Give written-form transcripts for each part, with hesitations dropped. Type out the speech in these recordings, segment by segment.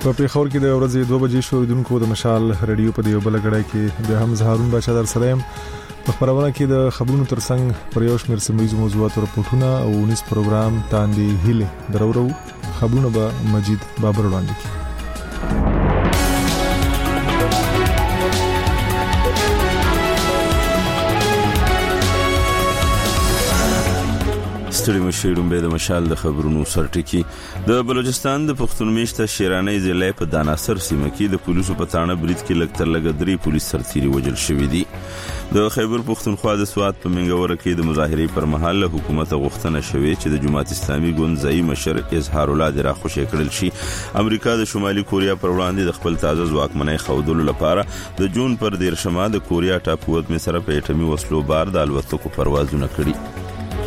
په پیښور کې د ورځې 2 بجې شوریدونکو د مشال رادیو په دیو بلګړای کې د هم زهارون بچا در سره په خبرونه کې د خبرونو ترڅنګ پر یو شمېر سیمه موضوعات او راپورټونه او نس پروګرام تاندې هله درورو خبرونه به مجید بابر وړاندې کړي. ستړي مشیرون به د مشال د خبرونو سرټکی د بلوچستان د پښتون میشته شیرانې ضلع په داناسر سیمه کې د پولیسو په تانه برید کې لکتر لګ 3 پولیس سرتیري وژل شوې دي. د خیبر پښتونخوا د سواد په منګوره کې د مظاهرې پر مهال حکومت غوښتنه شوې چې د جماعت اسلامي ګوند ځای مشر اظهار الله د راخوشې کړل شي. امریکا د شمالي کوریا پر وړاندې د خپل تازه ځواکمنۍ خودلو لپاره د جون پر 13 د کوریا ټاپو د سره په اټومي وسلو بار د الوتکو پروازونه کړي.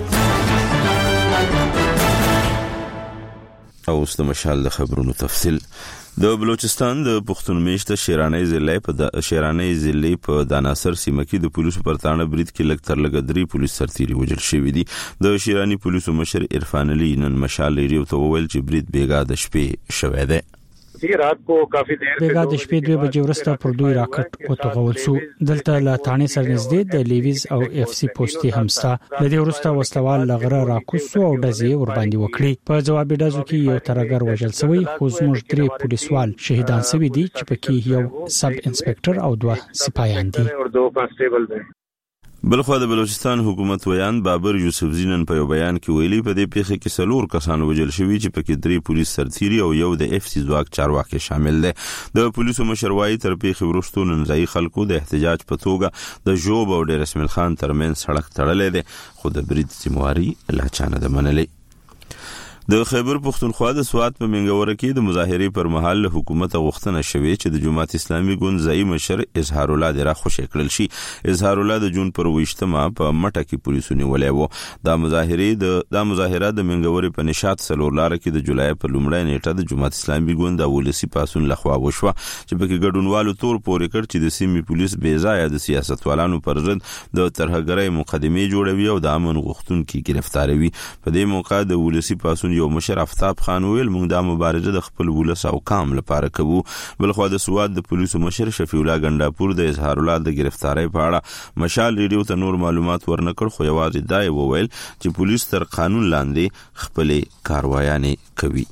او د مشال د خبرونو تفصیل. د بلوچستان د پښتون میشته شیرانې ضلع په داناسر سیمه کې د پولیسو پر تانه برید کې لکتر لګ 3 پولیس سرتیري وژل شوې دي. د شیرانی پولیسو مشر عرفان علي نن مشال ریډیو ته وویل چې برید بیګا د شپې شوې ده. رات کو کافی دیر بیګا د شپې 2 بجې ورسته پر دوی راکټ او توغول شو. دلته لا تانه سرنځدې د لیویز او اف سی پوسټي همستا د دې ورسته وسلوال لغره راکوسو او دزي ور باندې وکړي. په جواب ډزو کې یو ترګر وژل شوی خو زموږ 3 پولیسوال شهیدان شوي دي چې پکې یو سب انسپکټر او 2 سپایان دي او 2 کانسټیبل دي. بلخو د بلوچستان حکومت ویان بابر یوسف زینن په یو بیان کې ویلي په دې پیښه کې 4 کسان وژل شوي چې پکې 3 پولیس سرتیري او یو د اف سی ځواک چارواکي شامل دي. د پولیسو مشروعي تر پیښې وروسته نن ځای خلکو د احتجاج په توګه د جوب او ډیر اسماعیل خان ترمن سړک تړلې ده خو د برید ذمہواری لا چانه د منلې. د خیبر پښتونخوا د سواد په منګوره کې د مظاهرې پر مهال حکومت غوښتنه شوې چې د جماعت اسلامي ګوند ځای مشر اظهار الله د راخوشې کړل شي. اظهار الله د جون پر 28 په مټه کې پولیسو نیولې وو. د مظاهره د منګورې په نشاط سلور لار کې د جولای په لومړۍ نیټه د جماعت اسلامي ګوند د ولسی پاسون لخوا وشوه چې په کې ګډونوالو تور پورې کړ چې د سیمې پولیس بې ځایه د سیاستوالانو پر ضد د ترهګرۍ مقدمې جوړوي او د امن غوښتونکو گرفتاروي. په دې موقع د ولسی پاسون یو مشر افتاب خان ویل موږ د مبارزه د خپل ولس او قام لپاره کوو. بلخو د سواد د پولیسو مشر شفیع الله ګنداپور د اظهار الله د گرفتاری په اړه مشال ریډیو ته نور معلومات ورنکړ خو یوازې دا وویل چې پولیس تر قانون لاندې خپل کاروایانې کوي.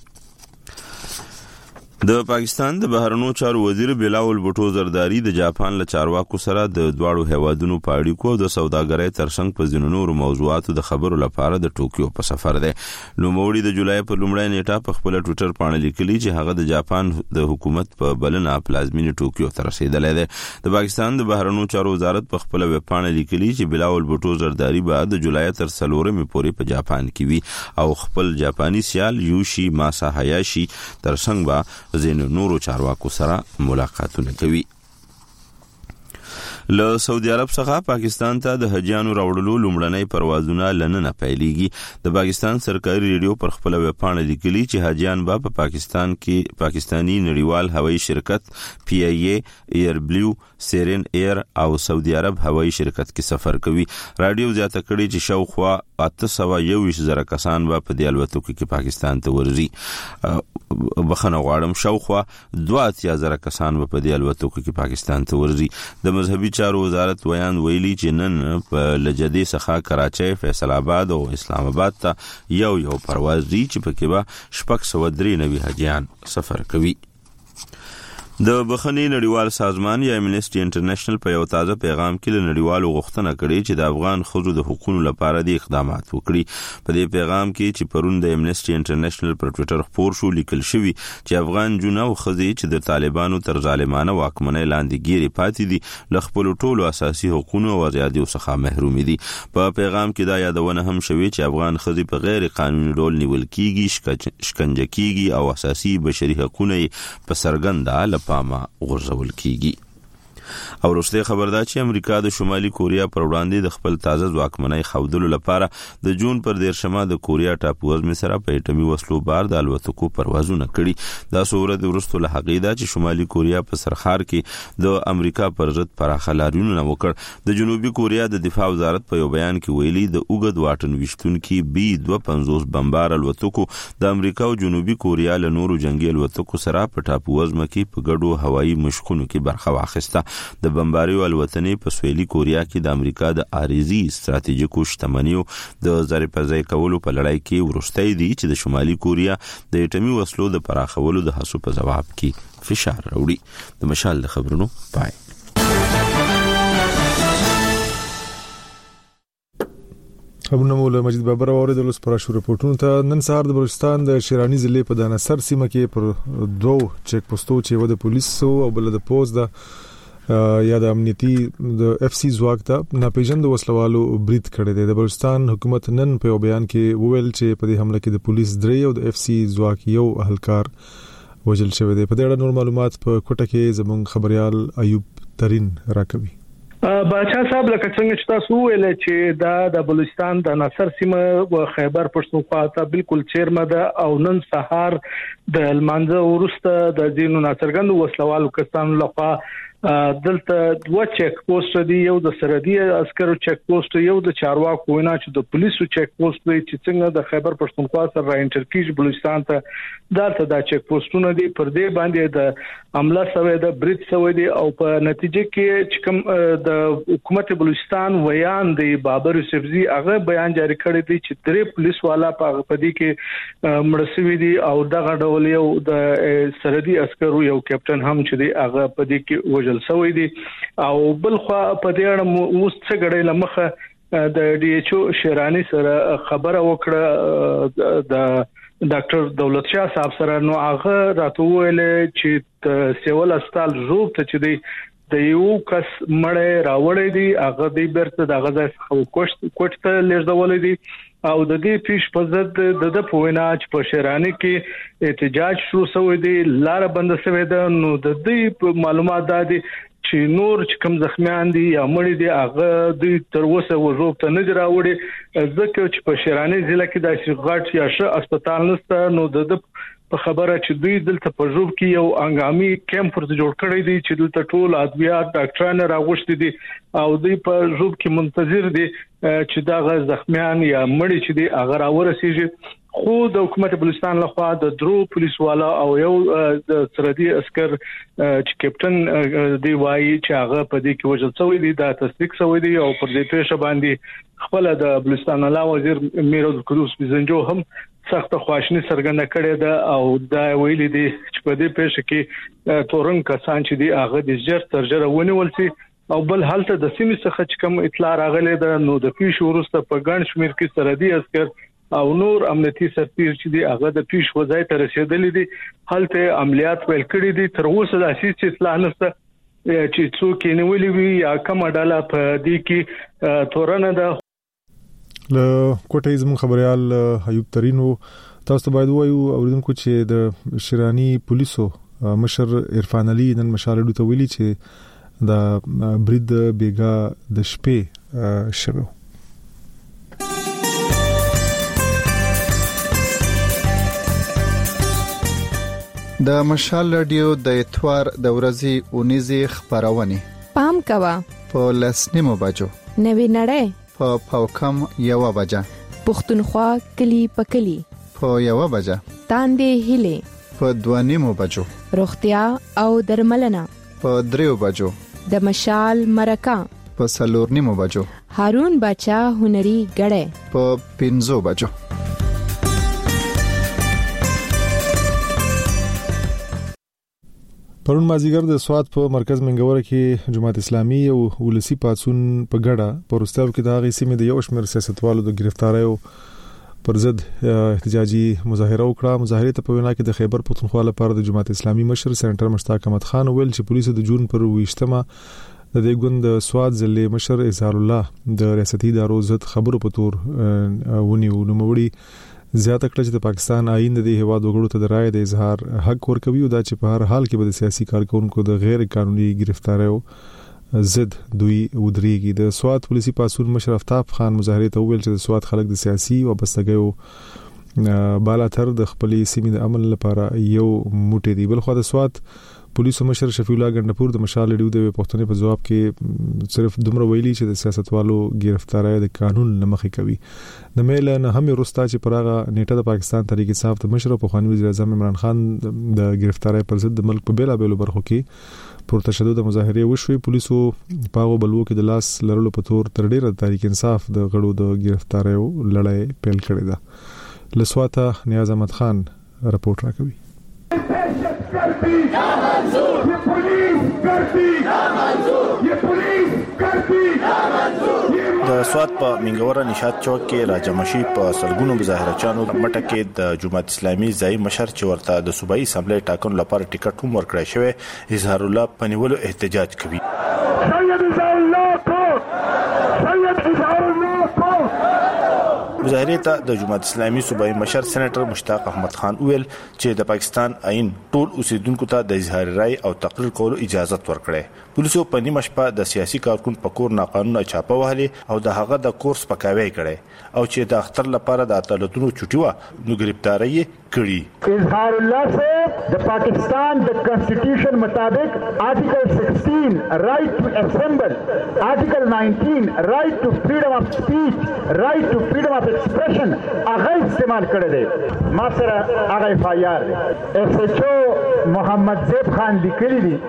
د پاکستان د بهرنیو چارو وزیر بلاول بوټو زرداری د جاپان له چارواکو سره د دواړو هیوادونو په اړیکو او د سوداګرۍ ترڅنګ په ځینو نورو موضوعاتو د خبرو لپاره د ټوکیو په سفر دی. نوموړي د جولای په لومړۍ نیټه په خپل ټوئیټر باندې لیکلي چې هغه د جاپان د حکومت په بلنه پلازمینه ټوکیو ته رسیدلی دی. د پاکستان د بهرنیو چارو وزارت په خپل ویب باندې لیکلي چې بلاول بوټو زرداری به د جولای تر 4 پورې په جاپان کې وي او خپل جاپانی سیال یوشي ماسا هایاشي ترڅنګ به زینو نورو چارواکو سره ملاقاتونه کوي. له سعودي عرب څخه پاکستان ته د حجیانو راوړلو لومړنۍ پروازونه لننه پیلېږي. د پاکستان سرکاري ریډیو پر خپل ویب باندې لیکلي چې حجیان به په پاکستان کې پاکستانی نړیوال هوایي شرکت پی ای ای ایر بلو سیرن ایر او سعودي عرب هوایي شرکت کې سفر کوي. رادیو زیاته کړي چې شاوخوا 821,000 کسان به په دې الوتکو کې پاکستان ته ورځي. بخنه غواړم شاوخوا 82,000 کسان به په دې الوتکو کې پاکستان ته ورځي. د مذهبي چارو وزارت ویان ویلي چې نن په لجدي څخه کراچۍ، فیصل آباد او اسلام آباد ته یو پرواز دی چې پکې به 693 حجیان سفر کوي. د بخنی نړیوال سازمان یا امنیسټي انټرنیشنل په یو تازه پیغام کې له نړیوالو غوښتنه کړې چې د افغان ښځو د حقوقو لپاره د اقدامات وکړي. په دې پیغام کې چې پرون د امنیسټي انټرنیشنل پر ټوئیټر خپور شو لیکل شوی چې افغان جنو او ښځې چې د طالبانو تر ظالمانه واکمنۍ لاندې ګیري پاتې دي له خپل ټولو اساسي حقوقو او آزادیو څخه محروم دي. په پیغام کې دا یادونه هم شوی چې افغان ښځې په غیر قانوني ډول نیول کیږي، شکنجه کیږي او اساسي بشري حقوقونه په سرګنده پاما غورځول کیږي. او وروسته خبر ده چې امریکا د شمالي کوریا پر وړاندې د خپل تازه ځواکمنۍ ښودلو لپاره د جون پر 13 د کوریا ټاپووزمې سره په اټومي وسلو بار د الوتکو پروازونه کړي. دا صورت وروسته له هغې ده چې شمالي کوریا په سرخار کې د امریکا پر ضد پراخه لاریونونه وکړ. د جنوبي کوریا د دفاع وزارت په یو بیان کې ویلي د اوږد واټن ویشتونکي B-250 بمبار الوتکو د امریکا او جنوبي کوریا له نورو جنگي الوتکو سره په ټاپووزمه کې په ګډو هوایي مشقونو کې برخه واخیسته. د بمباریو الوتنې په سویلي کوریا کې د امریکا د عارضي ستراتیژیکو شتمنیو د ځای په ځای کولو په لړۍ کې وروستی دی چې د شمالي کوریا د اټومي وسلو د پراخولو د هڅو په ځواب کې فشار راوړي. د مشال د خبرونو پای. خبرونه مولا مجید بابر اوریدل اوس پر شو رپورټونو ته. نن سهار د بلوچستان د شیرانی ضلع په دانسر سیمه کې پر 2 چیک پوسټو چې و د پولیسو او بل د پوز د یا د امنیتي د اف سی ځواک ته ناپېژند وسلوالو برید کړی دی. د بلوچستان حکومت نن په بیان کې وویل چې په دې حمله کې د پولیس 3 او د اف سی ځواک یو اهلکار وژل شوی دی. په دې اړه نور معلومات په کوټه کې زموږ خبريال ایوب ترين راکوي. باچا صاحب لکه څنګه چې تاسو ویل چې د بلوچستان د ناصر سیمه او خیبر پښتونخوا ته بالکل چیرمه ده او نن سهار د المانزه ورسته د دینو ناڅرګند وسلوالو کسانو لخوا دلته 2 چیک پوسټ دی، یو د سرحدي عسکرو چیک پوسټ، یو د چارواکو وینا چې د پولیسو چیک پوسټ دی چې څنګه د خیبر پښتونخوا سره را انټر کیږي بلوچستان ته دلته د چیک پوسټونه دي. پر دې باندې د عمله سوي د برید سوي دي او په نتیجه کې چې کوم د حکومت بلوچستان ویان دی بابر یوسفزي هغه بیان جاری کړی دی چې 3 پولیس والا په پدې کې مړسوي دي او دغه ډول یو د سرحدي عسکرو یو کیپټن هم چې دی هغه پدې کې سوي دي. او بل خو په دې اړه اوس څه غړې لمخه د ډي ایچ او شیرانی سره خبره وکړه د ډاکټر دولت شاه صاحب سره، نو هغه راته ویل چې سیول اسپیټال روب ته چې دی د یو کس مړ راوړی دی هغه دی برته د غزا کوټ ته لږدول دي او د دې پیش په ضد د پوینا چې په شیرانی کې احتجاج شروع شوی دی، لار بند شوی ده. نو د دې معلومات دادي چې نور چې کوم زخمیان دي یا مړي دي هغه دوی تر اوسه وژوب ته نه راوړي ځکه چې په شیرانی ضلع کې د شغاټ یا ش هسپتال نشته. نو د په خبره چې دوی دلته په ژوب کې یو انګامي کیمپ ورته جوړ کړی دی چې دلته ټول ادویات ډاکټران راغوښتي دي او دوی په ژوب کې منتظر دي چې دا زخمیان یا مړي چې دي هغه راورسیږي. خو د حکومت بلوچستان لخوا د 3 پولیس والا او یو د سرحدي عسكر چې کیپټن دی وایي چې هغه په دې کې وژل شوی دی، دا تصدیق شوی دی او پر دې پیښه باندې خپل د بلوچستان اعلی وزیر میر القدس بزنجو هم سخت خواشنی څرګنده کړې ده او دا ویلي دي چې په دې پیښه کې تورن کسان چې دی هغه د ژر ترجره ونیول شي او بل حالت د سیمې څخه چې کوم اطلاع راغله ده نو د پیښ ورسته په ګڼ شمیر کې سرحدي عسكر او نور امنیتي سرتیر چې دی هغه د پیښ وځای ته رسیدلې دي، حالت عملیات ویل کړی دي. تر اوسه د اساس اطلاع نشته چې څوک یې نیولې وي یا کوم ډله په دې کې تورنه ده. له کوټه زموږ خبريال ایوب ترين تاسو باید وایو اوریدونکو چې د شیرانی پولیسو مشر عرفان علي نن مشالډو ته ویلي چې د برید بیګا د شپې شوه. د مشال رادیو د اتوار د ورځې اونیزه خبرونه پام کوا په لسنیمو بجو نوی نړۍ په پاوکم یو بجا پښتونخوا کلی پکلی په یو بجا تاندې هله په 2 بجو روغتیا او درملنه په 3 بجو د مشال مرکه په 4 بجو هارون بچا هنري غړې په 5 بجو. پرون مازیګر د سواد په مرکز منګوره کې جماعت اسلامي او ولسی پاتسون په ګډه پروستاو کې د غي سیمې د یو شمېر سیاستوالو د گرفتاریو پر ضد احتجاجي مظاهره وکړه. مظاهره ته په وینا کې د خیبر پښتونخوا لپاره د جماعت اسلامي مشر سېنټر مشتاق احمد خان ویل چې پولیسو د جون پر 28مه د دې ګوند سواد ضلع مشر اظهار الله د ریاستي ادارو ضد خبرو په تور ونیو. نو موري زیاته کړه چې د پاکستان آئین د هیواد وګړو ته د رائے د اظهار حق ورکوي او دا چې په هر حال کې به د سیاسي کارکونکو د غیر قانوني گرفتاریو ضد دوی ودرېږي. د سوات پولیسي پاسون مشر افتاب خان مظاهره ته ویل چې د سوات خلک د سیاسي وابستګیو بالاتر د خپلې سیمې د امن لپاره یو موټی دی. بل خو د سوات پولیسو مشر شفیع الله ګندپور د مشال ریډیو د پښتنې په جواب کې صرف دومره ویلي چې د سیاستوالو گرفتاری د قانون لمخې کوي. د میل نه هم رستا چې پراغه نیټه د پاکستان تحریک انصاف د مشر په خواني وزیر اعظم عمران خان د گرفتاری پر ضد د ملک په بیلا بیلو برخو کې پر تشدد مظاهره وشوي. پولیسو پاغو بلوو کې د لاس لرلو په تور تر ډیره تحریک انصاف د غړو د گرفتاریو لړۍ پیل کړې ده. لسواته نیاز احمد خان رپورت راکوي. د سوات په منګوره نشاط چوک کې راجمشي په سلګونو مظاهرچانو مټه کې د جماعت اسلامي ځای مشر چې ورته د صوبایي اسمبلی ټاکنو لپاره ټیکټ هم ورکړی شوی اظهار الله پنیولو احتجاج کوي. مظاهره ته د جماعت اسلامي صوبایي مشر سېنیټر مشتاق احمد خان ویل چې د پاکستان آئین ټول اوسیدونکو ته د اظهار رائے او تقریر کولو اجازه ورکړي. پولیسو په نیمه شپه د سیاسي کارکون په کور ناقانونه چاپه وهلې او د هغه د کورس پکاوي کړي او چې د اختر لپاره د عدالتونو چټي و نو گرفتاری کړي. اظهار الله سے د پاکستان د کانسټیټیوشن مطابق آرټیکل 16 رائٹ ټو اسمبل، آرټیکل 19 رائٹ ټو فریډم اف سپیچ، رائٹ ټو فریډم اف ایکسپریشن هغه استعمال کړی دی. ما سره هغه اف آی آر ایس ایچ او محمد زیب خان لیکلی دی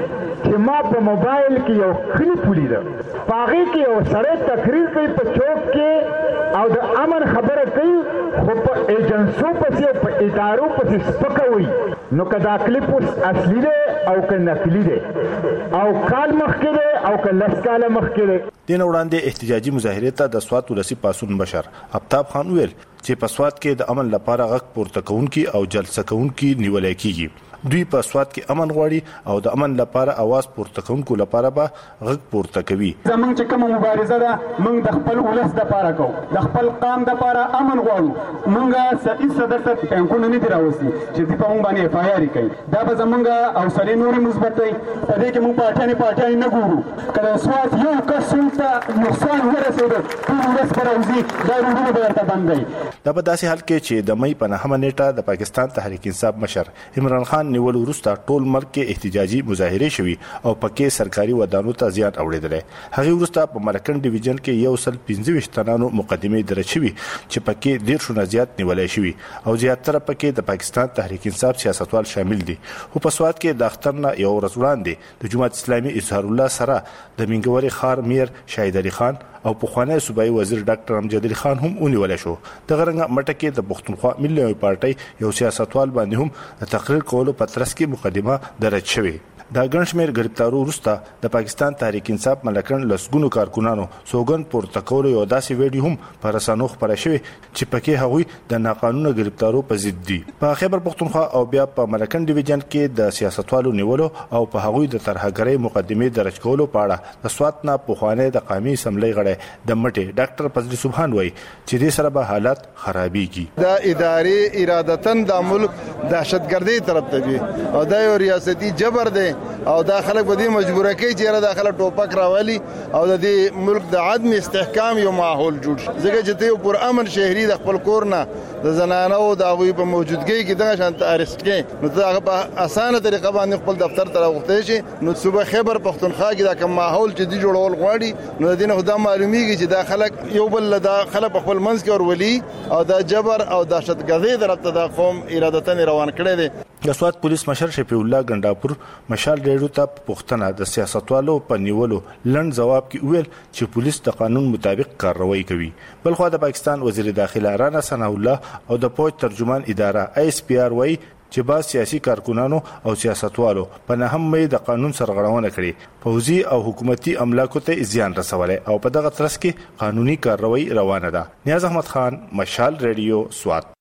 چې ما په موبایل کې یو کلیپ ولید، پاغه کې یو سره تقریر کوي په چوک کې او د امن خبره کوي خو په ایجنسو پسې په ادارو پسې سپکوي. نو کدا کلیپ اصلي دی او که نقلي دی او کال مخکې دی او که لس کاله مخکې دی. دین وړاندې احتجاجي مظاهره ته د سوات ولسی پاسون مشر افتاب خان ویل چې په سوات کې د امن لپاره غږ پورته کوونکي او جلسه کوونکي نیولای کیږي. دوی په سوات کې امن غواړي او د امن لپاره आवाज پورته کوونکو لپاره به غږ پورته کوي. زمونږ چې کومه مبارزه ده موږ د خپل ولس لپاره کوو، د خپل قام لپاره امن غواړو. موږ صحیح صدر ته ټینګونه نه دی راوستي چې دی په موږ باندې اف آی آر کوي. دا به زمونږ او سړي نورې مثبت وي. په دې کې موږ پاټیانې نه ګورو. کله سوات یو کس ته نقصان ورسېده ټول ولس به راوځي، دا روډونه به ورته بندوي. دا په داسې حال کې چې د مې په 9 نیټه د پاکستان تحریک انصاف مشر عمران خان نیول وروسته ټول ملک کې احتجاجي مظاهره شوي او پکې سرکاري ودانو ته زیان اوریدل. هغه وروسته په مرکن ډیویژن کې 125 تنانو مقدمه درج شوي چې پکې 150 زیات نیولای شوي او زیاتره پکې د پاکستان تحریک انصاف سیاستوال شامل دي. او په سوات کې د اخترنا یو ورځ وړاندې د جماعت اسلامي اظهار الله سره د منګوري خار میر شاهد علي خان او پخوانی صوبایي وزیر ډاکټر امجد علي خان هم ونیول شو. د غرنګ مټه کې د پښتونخوا ملي پارټي یو سیاستوال باندې هم د تقریر کولو په ترڅ کې مقدمه درج شوې. دا ګڼشمیر گرفتارو وروسته د پاکستان تحریک انصاف ملکن لسګونو کارکونانو سوګن پورته کولو یو داسې ویډیو هم پر رسنیو خپاره شوی چې پکې هغوی د ناقانونه گرفتارو په ضد دي. په خیبر پښتونخوا او بیا په ملکن ډیویژن کې د سیاستوالو نیولو او په هغوی د ترهګرۍ مقدمه درج کولو په اړه د سوات نه پخوانی د قومي اسمبلی غړی د مټي ډاکټر فضل سبحان وایي چې دې سره به حالات خرابېږي. د ادارې ارادتن د ملک دهشتګردي طرف ته وي او د یو ریاستي جبر دی او دا خلک په دې مجبوره کوي چې را داخله ټوپک راولي او د دې ملک د عدم استحکام یو ماحول جوړ شي. ځکه چې ته پر امن شهري د خپل کور نه د زنانو د هغوی په موجودګۍ کې دغه شانت ارست کې نو هغه په اسانه طریقه باندې خپل دفتر ته راوخته شي. نو صوبه خیبر پښتونخوا کې دا کوم ماحول چې دی جوړول غواړي نو د دې نه خدا معلومیږي چې دا خلک یو بل د خلک په خپل منځ کې ورولي او دا جبر او دهشتګردي درته د قوم ارادتن روان کړي دي. د سوات پولیس مشر شفیع الله ګنداپور مشال ریډیو ته پوښتنه د سیاستوالو په نیولو لند جواب کې ویل چې پولیس د قانون مطابق کارروایی کوي. بلخو د پاکستان وزیر داخله رانا ثنا الله او د پوج ترجمان اداره ایس پی آر وای چې با سیاسي کارکونانو او سیاستوالو په نهم مې د قانون سرغړونه کړې، پوځي او حکومتي املاکو ته زیان رسولای او په دغه ترڅ کې قانوني کارروایی روانه ده. نیاز احمد خان، مشال ریډیو، سوات.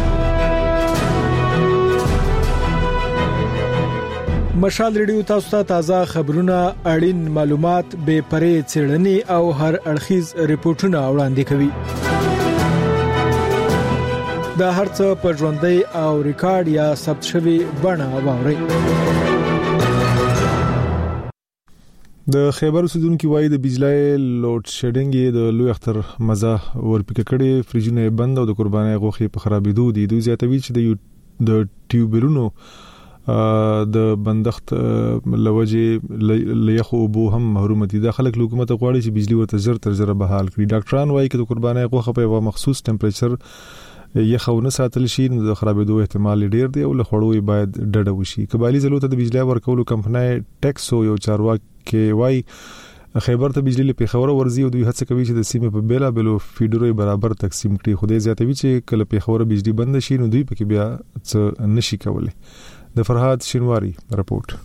مشال ریډیو تاسو ته تازه خبرونه، اړین معلومات، بې پرې څېړنې او هر اړخیز ریپورتونه وړاندې کوي. دا هرڅه په ژوندۍ او ریکارډ یا ثبت شوی بڼه واوري. د خیبر اوسیدونکو وایي د بجلی لوډ شیډینګ د لوی اختر مزه ورپکې کړي، فریجونه بند او د قربانۍ غوښې په خرابېدو دي. دوی زیاتوي چې د ټیوبلونو د بندښت لوجه لیخ او بو هم محروم دي. د خلک حکومت غواړي چې بجلی ورته زر تر زر بحال کړي. ډاکټران وایي چې د قربانۍ غوښه په یو مخصوص ټمپریچر یخونه ساتل شي نو د خرابېدو احتمال ډیر دی او له خړوي باید ډډه وشي. کبالي زلو ته د بجلی ورکولو کمپنۍ ټیکسو یو چارواکي وایي خیبر ته بجلی له پیښور ورزي او دوی هڅه کوي چې د سیمې په بیلا بیلو فیډرو برابر تقسیم کړي. خو دې زیاتوي چې کله پیښور بجلی بند شي نو دوی پکې بیا څه نشي کولای. د فرهاد شینواری رپورت.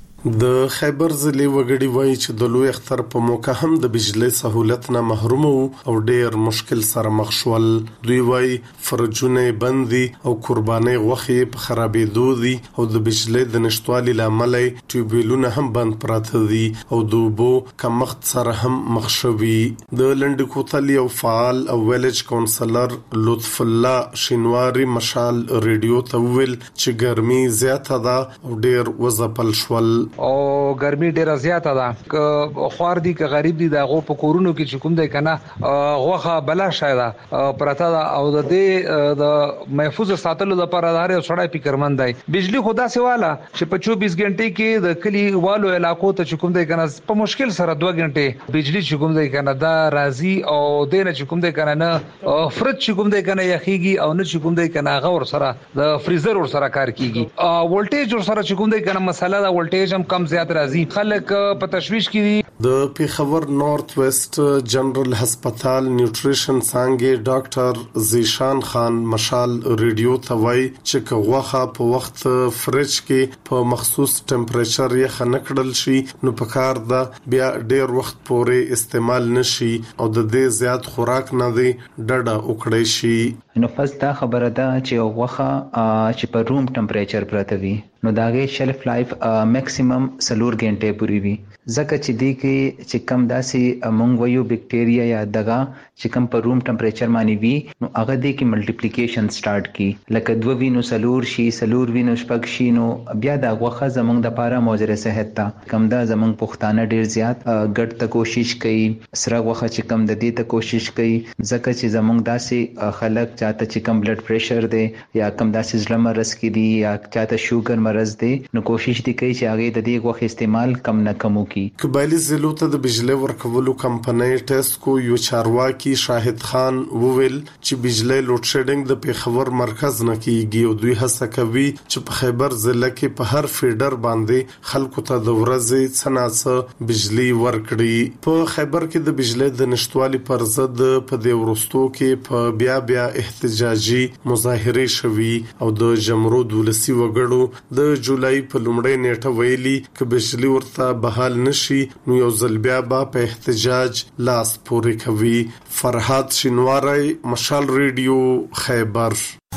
د خیبر ضلع وګړي وایي چې د لوی اختر په موقع هم د بجلی سہولت نه محروم او ډیر مشکل سره مخ شول. دوی وایي فرجونه بندي او قرباني غوښې په خرابېدو دي او د بجلی د نشټوالي لامل ټیوبلونه هم بند پراته دي او د اوبو کمښت سره هم مخ شوي. د لنډ کوتل یو فعال او ویلج کونسلر لطف الله شینواری مشال ریډیو ته ویل چې ګرمي زیاته ده او ډیر وځپل شول او ګرمي ډیره زیاته ده. خوار دي که غریب دي دغه په کورونو کې چې کوم دی کنه غوخه بلا شایده پرته ده او د دې د محفوظ ساتلو لپاره د هر یو سړی فکرمند دی. بجلی خدا سواله چې په 24 غنټې کې د کلی والو علاقو ته چې کوم دی کنه په مشکل سره 2 غنټې بجلی چې کوم دی کنه دا راځي او د نه چې کوم دی کنه نه فرج چې کوم دی کنه یخيږي او نه چې کوم دی کنه غور سره د فریزر ور سره کار کیږي. ولټیج ور سره چې کوم دی کنه مسله دا ولټیج کم زیات راځي. خلک په تشویش کې دي. د پیښور نارث ویسٹ جنرال هسپتال نیوټریشن څنګه ډاکټر زیشان خان مشال ریډیو ته وایي چې کغوخه په وخت فرج کې په مخصوص ټمپریچر یې خنکړل شي نو په کار ده بیا ډیر وخت پورې استعمال نشي او د دې زیات خوراک نه دی ډډه وکړي شي. نو فز دا خبره ده چې غوخه چې په روم ټمپریچر پراته وي نو داغه شلف لایف میکسیمم 4 غنټې پوری وي. ځکه چې دی کې چې کم داسې مونږ ویو بکټیریا یا دغه چې کم په روم ټمپریچر باندې وي نو هغه دی کې ملټیپلیکیشن سٹارټ کی لکه 2 وینو سلور شي سلور وینو شپږ شي نو بیا دا غوخه زمونږ د پاره موزره صحت ته کم دا زمونږ پښتانه ډیر زیات ګډ ته کوشش کوي سره غوخه چې کم د دې ته کوشش کوي ځکه چې زمونږ داسې خلک چاته چې کم بلډ پریشر دی یا کم داسې زړه مرز کې دی یا چاته شوګر مرز دی نو کوشش دی کوي چې هغه د دې غوخه استعمال کم نه کمو کی. کبایلی ضلع ته د بجلی ورکولو کمپنۍ ټیسکو یو چارواکي شاهد خان وویل چې بجلی لوډ شیډینګ د پیښور مرکز نه کیږي او دوی هڅه کوي چې په خیبر ضلع کې په هر فیډر باندې خلکو ته د ورځې څناڅه بجلی ورکړي. په خیبر کې د بجلی د نشټوالي پر ضد په دې ورستو کې په بیا احتجاجي مظاهره شوي او د جمهوریت ولسی وګړو د جولای په لومړۍ نیټه ویلي چې بجلی ورته بحال نشي نو یو ځل بیا به په احتجاج لاس پورې کوي. فرهاد شینواری مشال ریډیو خیبر.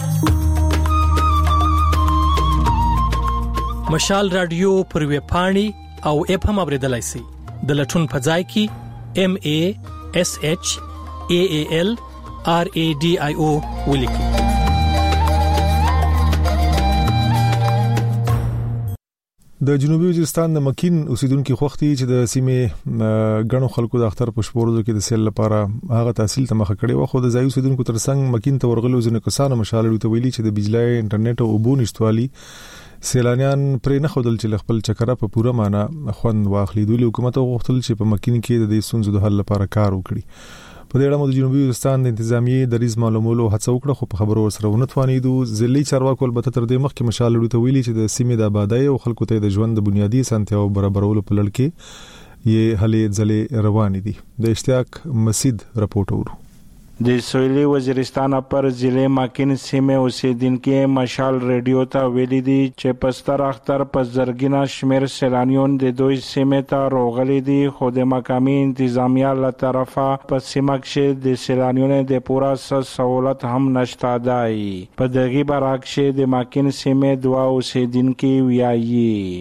مشال رادیو پر ویب پاڼې او اپ هم اوریدلای شئ. د لټون په ځای کې MASHAALRADIO ولیکئ. د جنوبي وزیرستان د مکین اوسیدونکو خوختي چې د سیمې غنو خلکو د اختر پښپورلو کې د سیل لپاره هغه تحصیل ته مخه کړي و خو د ځای اوسیدونکو ترڅنګ مکین ته ورغلو ځنه کسانو مشاله ته ویلي چې د بجلی انټرنیټ او اوبو نشټوالي سیلانیان پرې نه خدل چې خپل چکره په پوره معنا خوند واخلي. دوی حکومت غوښتل چې په مکین کې د دې سونزو د حل لپاره کار وکړي. په دې اړه د جنوبي وزیرستان د انتظامیه د ریز معلومولو هڅه وکړه خو په خبرو سره ونه توانیدو. ضلعي چارواکو البته تر دې مخکې مشال ته ویلي چې د سیمې د آبادی او خلکو ته د ژوند د بنیادی اسانتیاو برابرولو په لړ کې یې هلې ځلې روان دي. د اشتیاق مسید رپورټ ورو. د سویلي وزیرستان پر ضلع ماکین سیمه اوسیدونکو مشال ریډیو ته ویلي دي چې پستر اختر په زرګینا شمیر سیلانیون د دوی سیمه ته راغلي دي خو د مقامي انتظامیه له طرفه په سیمه کې د سیلانیونو د پوره سہولت هم نشته دی. په دغه برعکس د ماکین سیمه دوا اوسیدونکو ویایي د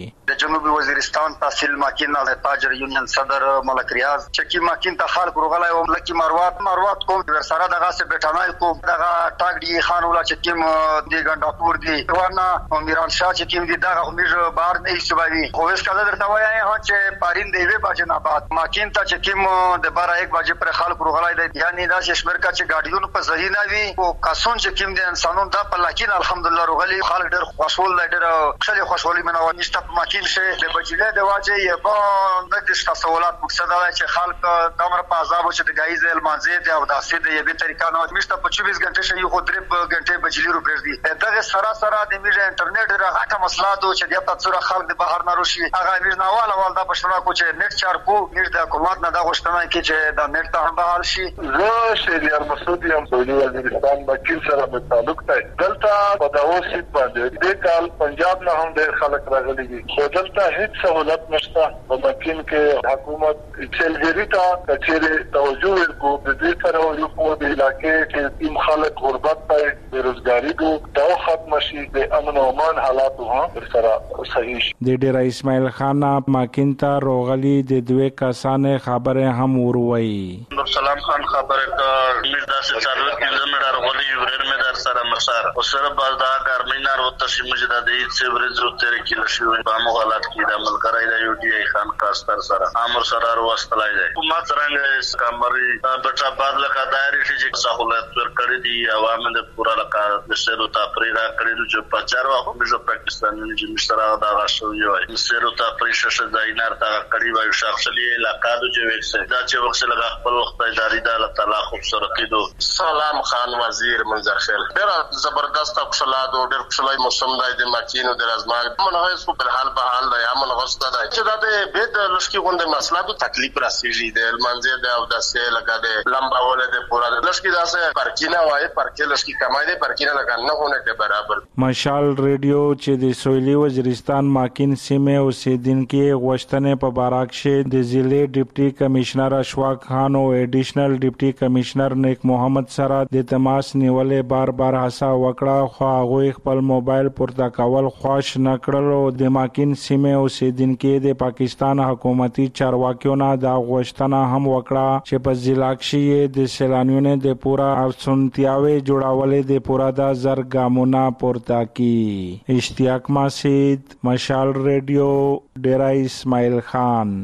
جنوبي وزیرستان تحصیل ماکین د تاجر یونین صدر ملک ریاض چکی ماکین ته خلک روغلای او لکی مروات کوم ورسره دغه سه بیٹانای کو دغه ټاګ خان ولا چکیم دی ګنداپور دی ورنه میران شاه چکیم دی دغه همیش بهر نه ایستوي خو اس کله درته وایي چې پارین دی وی باجه نه بعد ماکین ته چکیم د 12-1 بجې پر خلک روغلای دی یعنی دا شمیر کا چې ګاډیونو په ځای نه وي او کاسون چې کوم دي انسانون دا په لکین الحمدلله روغلي خلک ډېر خوشحال دي ډېر خلک خوشحالي منو نشته په ماکین شه د بجله د واجه یې په د دشت سوالات مقصد دا چې خلک کمر په عذاب چې د غایز المانزه دی او داسې د یبه طریقه نه مشته په 24 غنټه شه یو خو 3 غنټه بجلی رو پرځي دغه سره د میډیا انټرنیټ راغټه مسله دو چې د تاسو خلک د بهر نه روشي هغه میډ ناواله والدا پښتنه کو چې نت چار کو میډ د حکومت نه دا غوښتنه کوي چې د نت ته بحال شي زه شهریار مسعود یم سعودي وزیرستان وکیل سره په تعلق دی دلته په داوو سیټ باندې د کال پنجاب نه هم ډېر خلک راغلي دي خو دلته هیڅ سہولت نشته په مکین کې حکومت چلګری ته کچېره توجه ورکو د دې سره یو په علاقې کې تیم خلک غربت ته بیروزګاری کو دا ختم شي د امن او امان حالات هم سره صحیح شي د ډیر اسماعیل خان ماکین ته روغلی د دوه کسانه خبره هم وروي سلام خان خبره کا میردا سے چالو کې زمړه روغلی ورر مې در سره مسار او سره بازدا ګرمینار وته چې مجدا د هیڅ ورځو تر کې لشي په مغالات کې د ملګری د یو ډی خان کاستر سره امر سره وروستلای دی حکومت څنګه اس کمري بچا بعد لکه دایره چې سہولت ورکړي دي عوام د پورا لکه د سیرو تفریح کړي چې په چارو خو د پاکستان چې مشترا دا غشوي وي سیرو تفریح ششه داینار تا کړي وي شخصي علاقې د جوړښت دا چې وخت لږ خپل وخت اداري د الله تعالی خوبصورتي دو سلام خان وزیر منظر خیل ډېر زبردست خوشاله دو ډېر خوشاله موسم د ماکینو د رازمال منغه سو په حال به حال د عمل غوښته ده چې د بیت لشکي غونډه مسله د تکلیف راسیږي د منځه د او د سه لګا د لمبا ول د پورا لشکي داسه پرکینه وای پرکې لشکي کمای دي پرکینه لګا نه هونه ته برابر مشال ریډیو چې د سویلي وزیرستان ماکین سیمه اوسیدونکو غوښتنې په باراکشه د ضلع ډیپټي کمشنر اشواق خان او ایډیشنل ډیپټي کمشنر نیک محمد سره د تماس نیولې بار هڅه وکړه خو هغه خپل موبایل پورته کول خوښ نکړل او د ماکین سیمه اوسیدونکو د پاکستان حکومتي چارواکیو نه دا غوښتنه هم وکړه چې په ضلع کې د سیلانیونو د پورا ارسنتیاوي جوړولې د پورا د زرګامونه پورته کی اشتیاق ماسید مشال ریډیو ډیرا اسماعیل خان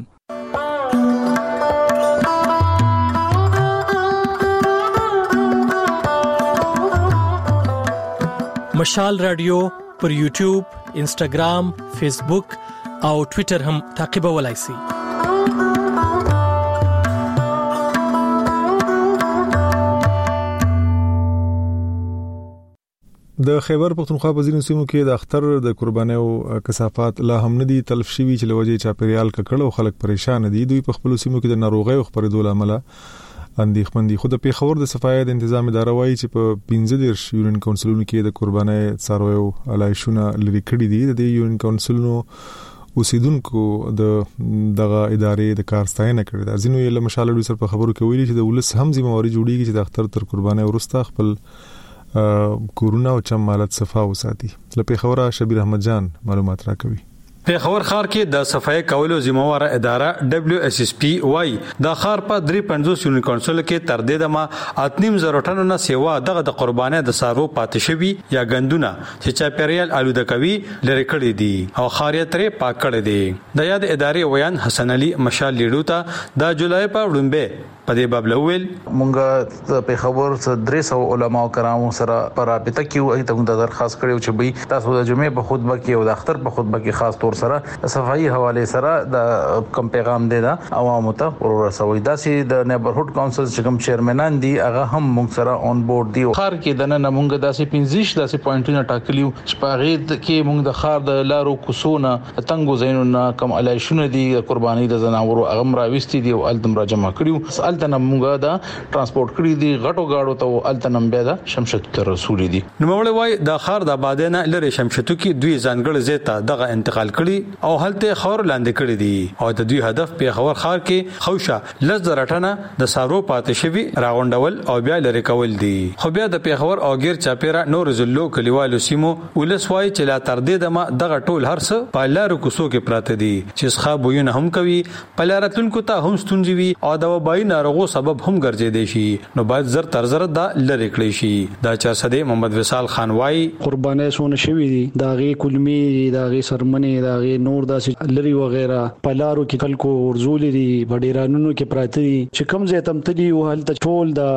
مشال رادیو پر یوټیوب، انسټاګرام، فیسبوک او ټوئیټر هم تعقیبولای شئ. د خیبر پختونخوا په ځینو سیمو کې د اختر د قربانیو کثافات لا هم ندي تلف شوي چې لوجه چاپیریال ککړ او خلک پریشان دي. دوی په خپل سیمو کې د ناروغیو خبرېدو لامل اندېښمن دي. خو د پیښور د صفایي د تنظیم اداره وایي چې په 15 یونین کونسلونو کې د قربانۍ څارویو علایشونه لري کړي دي. د یونین کونسلونو اوسیدونکو دغه ادارې د کار ستاینه کړې ده. ځینو یې له مشال ډوي سره په خبرو کې ویلي چې د ولس هم ذمہواری جوړیږي چې د اختر تر قربانۍ وروسته خپل کورونا او چمالت صفا وساتي. له پیښور شبیر احمد جان معلومات راکوي. پیښور ښار کې د صفای کولو ذمہوار اداره WSSP وای د ښار په 350 یونین کونسل کې تر دې دمه 8.5 ټنو نه سیوا دغه د قربانۍ د سارو پاتې شوی یا غندونه چې چاپیریال آلوده کوي لری کړی دي او خاریتره پاک کړی دي. د یاد ادارې ویان حسن علي مشال لیډو ته د جولای په وړاندې په دې باب لویل مونږه په خبر 300 علما کرامو سره پر رابطه کیو ای ته د درخواست کړو چې به تاسو د جمعې په خطبه کې او د اختر په خطبه کې خاص طور سره صفائی حواله سره د کم پیغام دی دا عوامو ته ورسوي. داسې د نیبرهود کونسل چې کوم چیرمنان دي هغه هم مونږ سره اون بورډ دي. خار کې د نن مونږ داسې 15 داسې پوینټونه ټاکلیو چې په غید کې مونږ د خار د لارو کوسونه تنګو زینونه کم علایشونه دي قرباني د زناورو هغه راوستي دي او الدم را جمع کړیو. التنمغه دا ترانسپورت کړی دي غټو گاډو ته التنم بیا دا شمشتو ته رسولي دي. نو مولوی وای د خار د آبادینه لری شمشتو کې دوی ځانګړي زیته دغه انتقال کړي او هلته خور لاندې کړي دي او د دوی هدف په خور خار کې خوشه لزر ټنه د سارو پاتې شوی راغونډول او بیا لری کول دي. خو بیا د پیښور او غیر چاپیرا نور زلو کلیوالو سیمو ولسوای چې لا تر دې دمه دغه ټول هرڅ په لارو کوسو کې پراته دي چې ښه بوونه هم کوي په لارتونکو ته هم ستونځي وي او د وبای ناروغو سبب هم ګرځي دي شي نو باید زر تر زر دا لری کړی شي. دا چا صدې محمد وصال خان وای قربانې سونه شوی دي داغي کلمی داغي سرمنې داغي نور داسې لری وغیرہ په لارو کې خلکو ورزول دي بډیرانونو کې پراته دي چې کم ځای تم تدي او هلته ټول د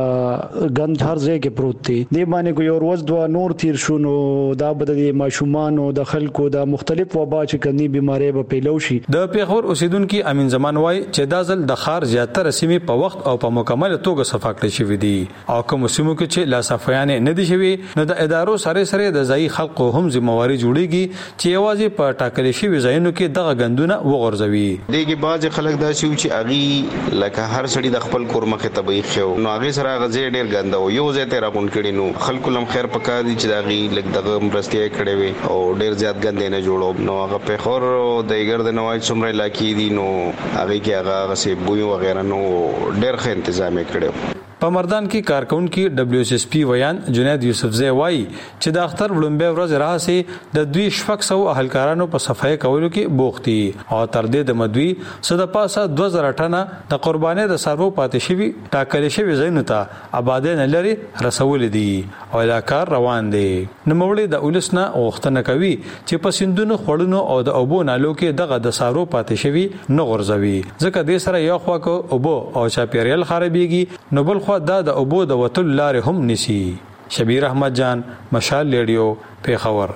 غند هر ځای کې پروت دي. دی باندې کو یو ورځ دوا نور تیر شونو دا بد دي ماشومان او د خلکو د مختلف وبا چې کني بيمارۍ به پیلو شي. د پیښور اوسیدونکو امین زمان وای چې دا ځل د خار زیاتره سیمې په وخت او په مکمل توګه صفا کړی شوی دي او کوم سیمو کې چې لا صفایان نه دي شوی نو د ادارو سره د ځای خلکو هم ذمہواری جوړیږي چې یوازې په ټاکلي شوی ځایونو کې دغه غندونه وغورځوي. دغه باز خلک دا شي چې اغي لکه هر سړي د خپل کور مخه تبعی خو نو اغي سره غزي ډیر ګنده یو ځای ته راغون کړي نو خلکو لم خیر پکا دي چې دغه لګ دغه مرستې کړي وي او ډیر زیات ګندې نه جوړو نو هغه په خور د ګرد نوای څومره علاقې دي نو هغه کې هغه سه بوی وغیرہ نو ډیر ښه تنظیم کړي. په مردان کې کارکونکو WSSP ویان جنید یوسفزی وای چې د اختر وړاندې ورځ راځي د دوی شفق سو اهلکارانو په صفای کولو کې بوختي او تر دې د مدوي صد پاسه 2000 ټنه د قربانې د سرو پاتې شوی ټاکل شوی زینو ته آبادین لري رسول دي او علاقار روان دي. نو مولوی د اولسنا غوښتنه کوي چې په سندونو خړونو او د اوبو نالو کې دغه د سرو پاتې شوی نه غورځوي ځکه د سره یو خوا کو اوبو او چاپیریال خرابېږي نو بل دا د اوبو د وتل لارې هم نسی. شبیر احمد جان مشال ریډیو پیښور.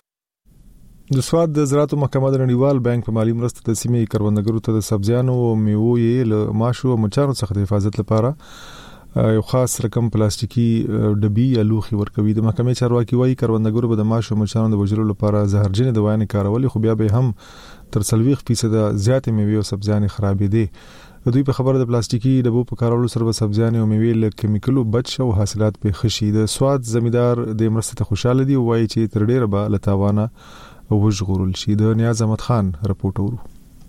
د سواد د زراعت محکمه د نړیوال بانک په مالی مرسته د سیمې کروندګرو ته د سبزیانو او میوو یې له ماشو او مچانو څخه د حفاظت لپاره یو خاص رقم پلاستیکي ډبي یا لوخي ورکوي. د محکمې چارواکي وایي کروندګرو به د ماشو او مچانو د وژلو لپاره زهرجن دوايانې کارولې خو بیا به هم تر 40% زیات میوې او سبزیانې خرابې دي. د دوی په خبره د پلاستیکي ډبو په کارولو سره به سبزیانې او میوې له کیمیکلو بچ او حاصلات به خشي. د سواد زمیدار د مرسته ته خوشاله دي او وایي چې تر ډیره به لتاوانه وژغورل شي. د نیاز احمد خان رپورټ ورو.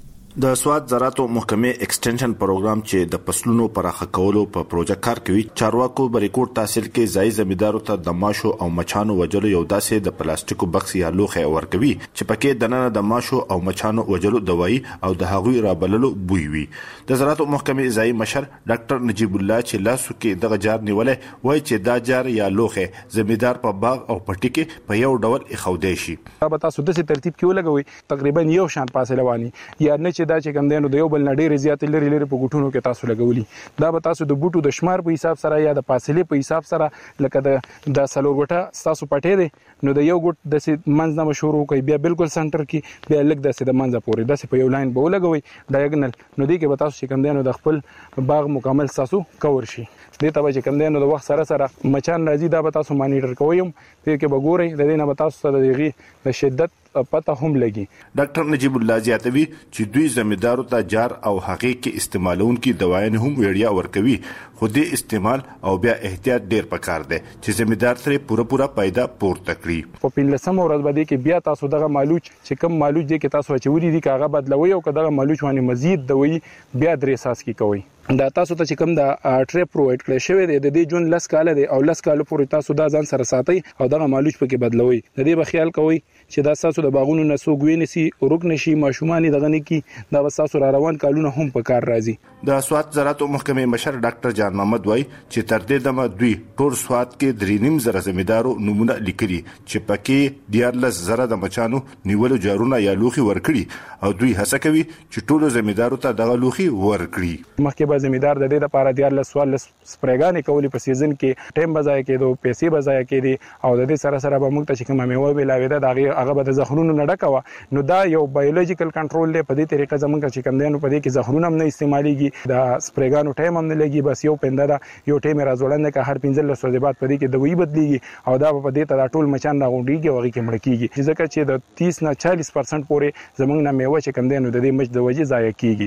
د سواد زراعت محکمې ایکسټنشن پروګرام چې د فصلونو پراخه کولو په پروژه کار کوي چارواکو بریکوټ تحصیل کې ځای زمیدارو ته د ماشو او مچانو وجلو یو داسې د پلاستیکو بکس یا لوخه ورکوي چې پکې دننه د ماشو او مچانو وجلو دوايي او د هغوی رابللو بوی وي. د زراعت محکمې ځای مشر ډاکټر نجیب الله چې لاسو کې دغه جار نیولې وایي چې دا جار یا لوخه زمیدار په باغ او پټي کې په یو ډول اخودې شي. دا تاسو د ترتیب کې ولګوي تقریبا یو شان فاصله وانی یا نه چې دا چې کوم دینو د یو بل نډیر زیات لري په ګټونو کې تاسو لګولي دا به تاسو د بوټو د شمار په حساب سره یا د فاصله په حساب سره لکه د سلور ګټه تاسو پټې دي نو د یو ګټ د منځ نه شروع کوي بیا بالکل سنټر کې بیا لګ د منځ پورې د په یو لاین به ولګوي ډایګنل نو دی کې به تاسو چې کوم دینو د خپل باغ مکمل تاسو کور شي. دې ته به چې کوم دینو د وخت سره مچان راځي دا به تاسو مانیټر کوئ دې کې به ګورئ د دې نه به تاسو سره د شدت پته هم لګي. ډاکټر نجیب الله زیاتوي چې دوی زمیدارو ته جار او هغه کې استعمالونکو دوايان هم وړیا ورکوي خو دې استعمال او بیا احتیاط ډیر پکار دی چې زمیدار سره پوره پیدا پورته کړي. په 15 ورځ باندې کې بیا تاسو دغه مالوچ چې کم مالوچ دی کې تاسو چوري دي کاغه بدلوي او کداغه مالوچ باندې مزید دوی بیا درې اساس کې کوي. دا تاسو ته چې کوم د ټری پرووایډ کړی شوی دی د دې جون لس کال دی او لس کال پورې تاسو دا ځان سره ساتي او دغه مالوچ پکې بدلوي. د دې به خیال کوئ چې دا تاسو د باغونو نسوګوي نسی ورک نشي ماشومان دغه نه کی دا تاسو را روان کالونه هم په کار راځي. د سواد زراعت محکمې مشر ډاکټر جان محمد وای چې تر دې دمه دوی ټول سواد کې 3.5 زمیدارو نمونه لیکلي چې پکې 14 د مچانو نیولو جارونه یا لوخي ورکړي او دوی هڅه کوي چې ټول زمیدارو ته دغه لوخي ورکړي. مخکې به زمیدار د دې لپاره 14 سپریګانې کولی په سیزن کې ټیم بځای کېدو پیسې بځای کېدي او د دې سره سره به موږ ته چې کومه میوه بلاوي دا هغه به د زهرونو نه ډکوه نو دا یو بایولوژیکل کنټرول دی. په دې طریقه زمونږ چې کوم دینو په دې کې زهرونه هم نه استعماليږي د سپریګانو ټایم هم نه لګي بس یو پنده دا یو ټیم راځولنه که هر 15 ورځې بعد په دې کې دوی بدليږي او دا په دې ته ټول مچان راغونډيږي او هغه کې مړ کیږي ځکه چې د 30 نه 40% پورې زمونږ نه میوه چې کوم دینو د دې مچ د وجې ضایع کیږي.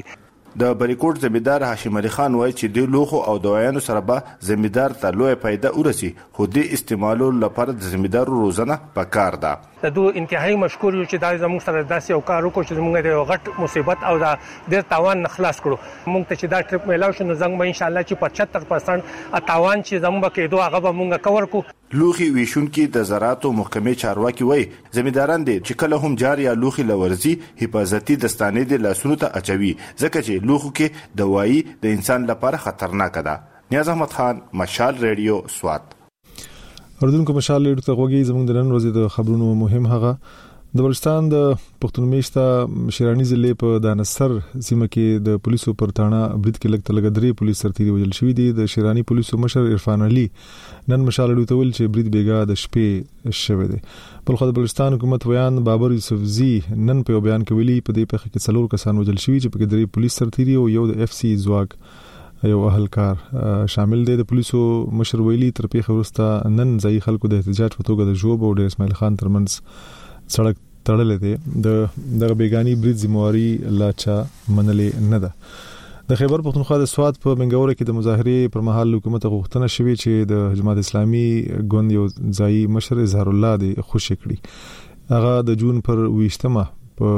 د بریکوټ زمیدار هاشم علي خان وایي چې د لوخو او دوايانو سره به زمیدار ته لوی پیدا ورسي، خو د استعمالو لپاره د زمیدارو روزنه پکار ده. د دوه انتهایی مشکور یو چې دا زموږ سره داسې یو کار وکړو چې موږ د غټ مصیبت او د ډېر تاوان خلاص کړو. موږ ته چې دا ټریپ ملاو شو نو زنګ به ان شاء الله چې 75% تاوان چې زموږ کېدو هغه به موږ کور کو. لوخي ویشونکو د زراعتو محکمې چارواکي وایي زمیداران دي چې کله هم جار یا لوخي لورزي حفاظتي دستانې د لاسونو ته اچوي، ځکه چې لوخو کې دوايي د انسان لپاره خطرناک ده. نیاز احمد خان، مشال ریډیو، سوات. اردوونکو مشال ریډیو ته غوږی. زموږ د نن ورځې د خبرونو مهم هغه د بلوچستان د پښتون میشته شیرانی ضلع په دانسر سیمه کې د پولیسو پر تاڼه برید کې لګ درې پولیس سرتیري وژل شوی دي. د شیرانی پولیسو مشر عرفان علي نن مشال ریډیو ته ویل چې برید بیګا د شپې شوی دی. بل خو د بلوچستان حکومت ویان بابر یوسفزي نن په بیان کې ویلي په دې پیښه کې 4 کسان وژل شوی چې په کې درې پولیس سرتیري او یو د اف سی ځواک یو اهلکار شامل دي. د پولیسو مشر ویلي تر پیښه وروسته نن ځای خلکو د احتجاج په توګه د جوب او د اسماعیل خان ترمنځ سړک تړلې دي. د بیگانی برید ذمہواری لاچا منلې نه ده. د خیبر پختونخوا د سوات په منګوره کې د مظاهره پر مهال حکومت غوښتنه شوې چې د جماعت اسلامي ګوند یو ځای مشر اظهار الله دی خوشی کړي. هغه د جون پر 20مه په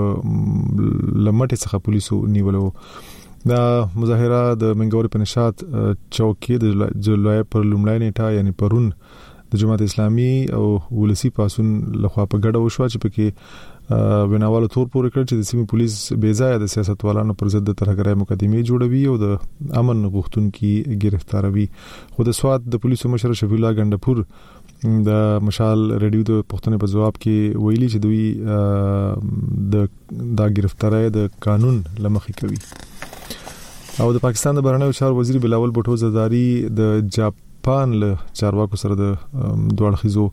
لمټه څخه پولیسو نیولو. دا مظاهره د منګورې په نشاط چوک کې د جولای پر لومړی نیټه یعنی پرون د جماعت اسلامي او ولسی پاسون لخوا په ګډه وشو چې پکې بناوالو تور پورې کړ چې د سیمې پولیس بې ځایه د سیاستوالانو پر ضد ترهګرۍ مقدمې جوړوي او د امن غوښتونکو گرفتاروي. خو د سوات د پولیسو مشر شفیع الله ګندپور د مشال ریډیو د پښتنې په جواب کې ویلي چې دوی د گرفتاری د قانون لمخې کوي. او د پاکستان د بهرنیو چارو وزیر بلاول بوټو زرداری د جاپان له چارواکو سره د دوړخیزو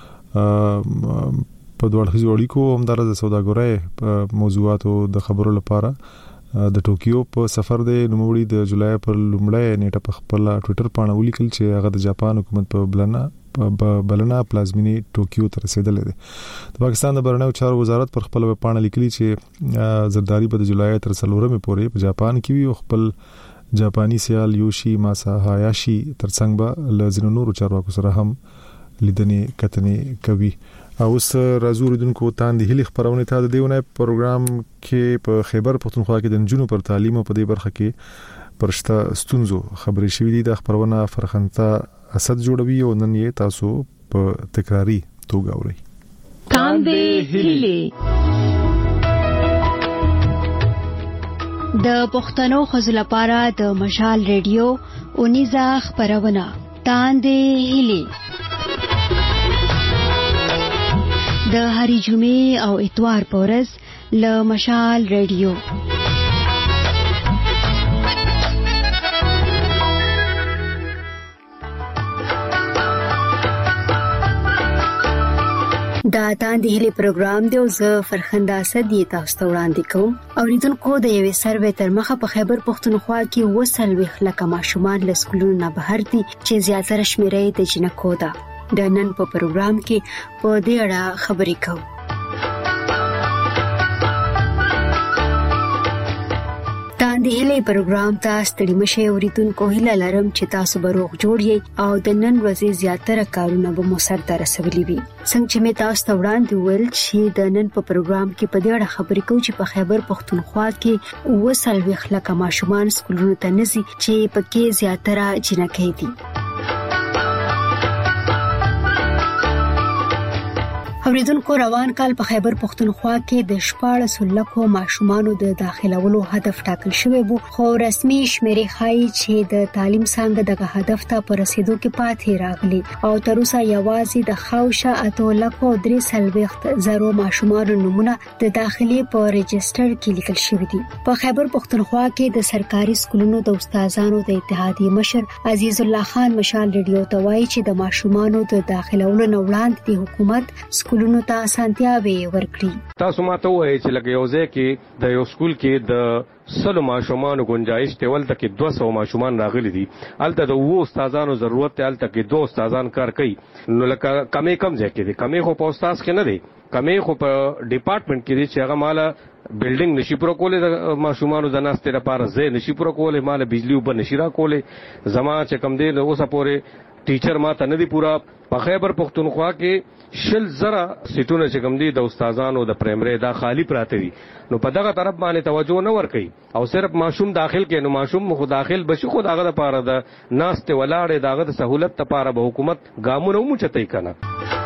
اړیکو همدارس د سوداګرۍ په موضوعاتو د خبرو لپاره د ټوکیو په سفر د نوموړي د جولای پر لومړی نیټه په خپل ټوئیټر باندې ولیکل چې هغه د جاپان حکومت په بلنه پلازمینی ټوکیو ته رسیدلی دی. د پاکستان د بهرنیو چارو وزارت پر خپل باندې لیکلي چې زرداری په جولای تر 4مې پورې په جاپان کې وي او خپل جاپانی سیال یوشي ماسا هایاشي ترڅنګ به لزینو نورو چارواکو سره هم لیدنې کتنې کوي. اوس راځو ردونکو تاندې هلي خبرونه ته د دیونه پروګرام کې په خیبر پختونخوا کې د جنونو پر تعلیم او په دې برخه کې پرشته ستونزو خبرې شوې دي. د خبرونه فرخنده اسد جوړوي او نن یې تاسو په تکراری توګه اورئ. تاندې هلي د پښتنو خزل لپاره د مشال ریډیو اونیزا خبرونه تاندې هلي د هری جمعې او اتوار پورز له مشال ریډیو. دا تاندې هلي پروګرام دی او زه فرخنده اسد تاسو ته وړاندې کوم. اوریدونکو د یوې سروې تر مخه په خیبر پختونخوا کې 240 لکه ماشومان له سکولونو نه بهر دي چې زیاتره شمیرې د جنکو ده. د نن په پروګرام کې په دې اړه خبرې کوو. تاندې هلي پروګرام ته ستړي مشه اوریدونکو هیله لرم چې تاسو به روغ جوړ یې او د نن ورځې زیاتره کارونه به مو سرته رسولي وي. څنګه چې مې تاسو ته وړاندې ویل چې د نن په پروګرام کې په دې اړه خبرې کوو چې په خیبر پختونخوا کې 240 لکه ماشومان سکولونو ته نه ځي چې پکې زیاتره جنکۍ دي. اوریدونکو روان کال په خیبر پختونخوا کې د 14 لکو ماشومانو د داخلولو هدف ټاکل شوی وو، خو رسمي شمیرې ښایي چې د تعلیم څنګه دغه هدف ته په رسیدو کې پاتې راغلي او تر اوسه یوازې د خوشه 8,340,000 ماشومانو نمونه د داخلي په رجستر کې لیکل شوی دي. په خیبر پختونخوا کې د سرکاري سکولونو د استادانو د اتحادیې مشر عزیز الله خان مشال ریډیو ته وایي چې د ماشومانو د داخلولو نه وړاندې د حکومت سکولونو ته اسانتیاوې ورکړي. تاسو ماته وایي چې لکه یو ځای کې د یو سکول کې د سلو ماشومان گنجائش ته ولته کې 200 ماشومان راغلي دي الته د وو استادانو ضرورت ته الته کې 2 استادان کار کوي نو لکه کمې کم ځای کې دي کمې خو په استاد کې نه دي کمې خو په ډپارټمنټ کې دي چې هغه مال بلډینګ نشي پرو کولې د ماشومان د ناستې لپاره زه نشي پرو کولې مال بجلی وب نشي را کولې زما چې کم دي اوسه پورې ټیچر ما ته نه دی پورا په خیبر پختونخوا کې شل زره سیټونه چې کوم دي د استادانو د پرایمری دا خالی پراته دي نو په دغه طرف باندې توجه نه ور کوي او صرف ماشوم داخل کې نو ماشوم خو داخل بشي خو دغه لپاره د ناست ولاړې دغه د سہولت لپاره به حکومت ګامونه مو چتای کنه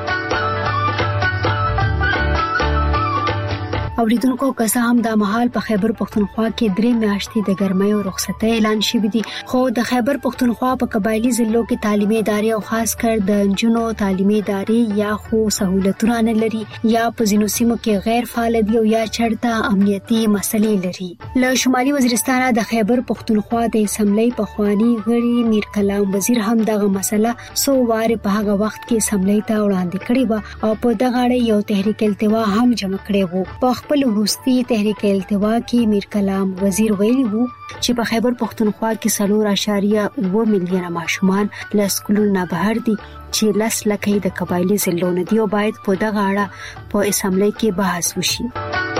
اوریدونکو که هم د مهال په خیبر پختونخوا کې 3 میاشتې د ګرمۍ او رخصتۍ اعلان شوی دی خو د خیبر پختونخوا په قبایلی ضلعو کې تعلیمي ادارې او خاص کر د جنونو تعلیمي ادارې یا خو سہولتونه نه لري یا په ځینو سیمو کې غیر فعال دي او یا چرته امنیتي مسلې لري له شمالي وزیرستان د خیبر پختونخوا د اسمبلی په خواني غړي میر کلام وزیر هم دغه مسله سو واره په هغه وخت کې اسمبلی ته وړاندې کړی و او په دغه اړه یو تحریک التوا هم جمع کړی وو په خپل وروستي تحریک التوا کې میر کلام وزیر ویلي وو چې په خیبر پختونخوا کې 4.9 ملیونه ماشومان له سکولونو نه بهر دي چې 10 لکه د قبایلی ضلعو نه دي او باید په دغه اړه په اسمبلی کې بحث وشي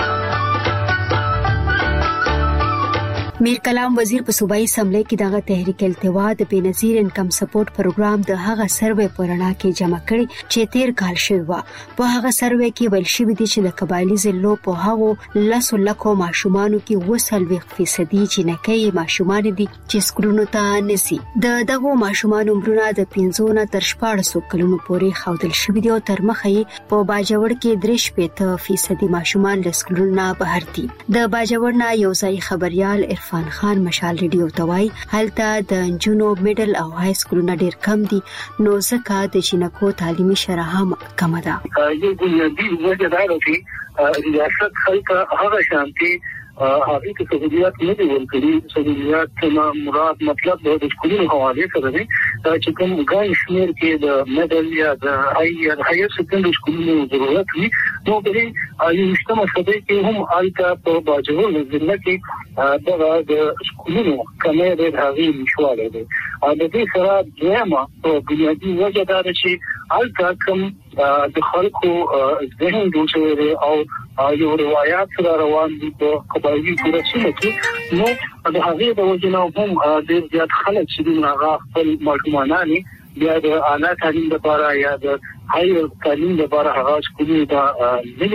میر کلام وزیر په صوبایي اسمبلی کې دغه تحریک التوا د بنظیر انکم سپورټ پروګرام د هغه سروې پرانا کې جمع کړي چې 13 کال شوی و په هغه سروې کې ویل شوی دی چې د قبایلی ضلعو په هغه 10 لکه ماشومانو کې 20% جنکۍ ماشومان دي چې سکولونو ته نسی دغه ماشومان عمرونه د 15 نه تر 14 کلونو پورې خودل شوی دی او تر مخې په باجوړ کې 3% ماشومان له سکولونو نه بهر دي د باجوړ نه یو ځای خبريال عرفان خان مشال ریډیو توای هلته د جنونو میډل او های سکولونه ډیر کم دي نو ځکه د جنکو تعلیمي شرح هم کم ده یو بنیادی وجه دا ده چې ریاست خلک هغه شانتي هغه ته سہولیات نه دي ورکړي سہولیات نه مراد مطلب د سکولونو حواله سره دي چې کوم ګای شمیر کې د میډل یا د هایر سکندري سکولونو ضرورت وي نو به یو مشتمل خدای کې هم الکا په باجوړ ضلع کې د سکولونو کمه د هغې مشواله دي د دې سره دیمه په بنیادی وجه دا ده چې الکا کوم د خلکو ذهن دوچوي او یو روایت سره روان دي په قبایلی پورسونه کې نو د هغې د وجنه هم ډېر زیات خلک چې هغه خپل ماشومانانی بیا د اعلی تعلیم لپاره یا د هایر تعلیم لپاره هغه سکولونو ته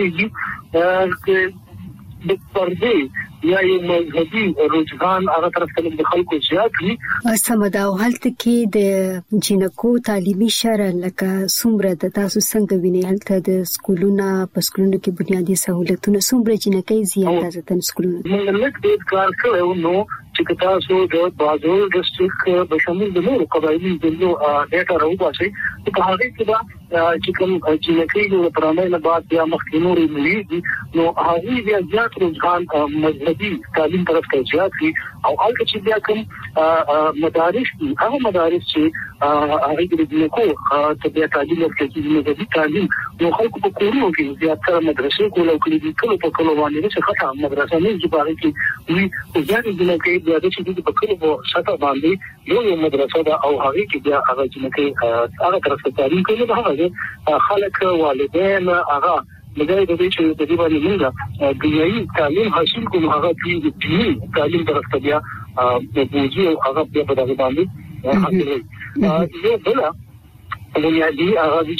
نلېږي د پردې یا یو مذهبي رجحان هغه طرف ته د خلکو زیات وي سمدا او هلته کې د جنکو تعلیمي شرح لکه څومره د تاسو څنګه ویني هلته د سکولونو په سکولونو کې بنیادی سہولتونه څومره جنکۍ زیاته ځتن سکولونو موږ لکه د کار کړو نو چې تاسو د بازار ډسټریکټ په شمول د نورو قبایلی ضلعو ډیټا راوباسي په هغه کې دا چې کوم جنکۍ د پرانه بعد بیا مخکې نورې ملي نو هغه بیا زیات رجحان مذهبي تعلیم طرف ته زیات وي او هغه چې بیا کوم مدارس دي هغه مدارس چې هغه د جنکو ته بیا تعلیم ورکوي مذهبي تعلیم نو خلکو په کورونو کې زیات تر مدرسې کول او کلی کله په کله باندې چې خاطر مدرسې نه جوړه کې وي زیات جنکۍ بیا د چې په کله په ساته باندې یو مدرسه ده او هغه کې بیا هغه جنکۍ هغه طرف ته تعلیم کوي هغه خلک والدین هغه لږه د دې چې د دې باندې موږ دنیوي تعلیم حاصل کوو هغه د دیني تعلیم طرف ته بیا د بوجي او هغه بیا په دغه باندې حاصلوي یو بل بنیادی هغه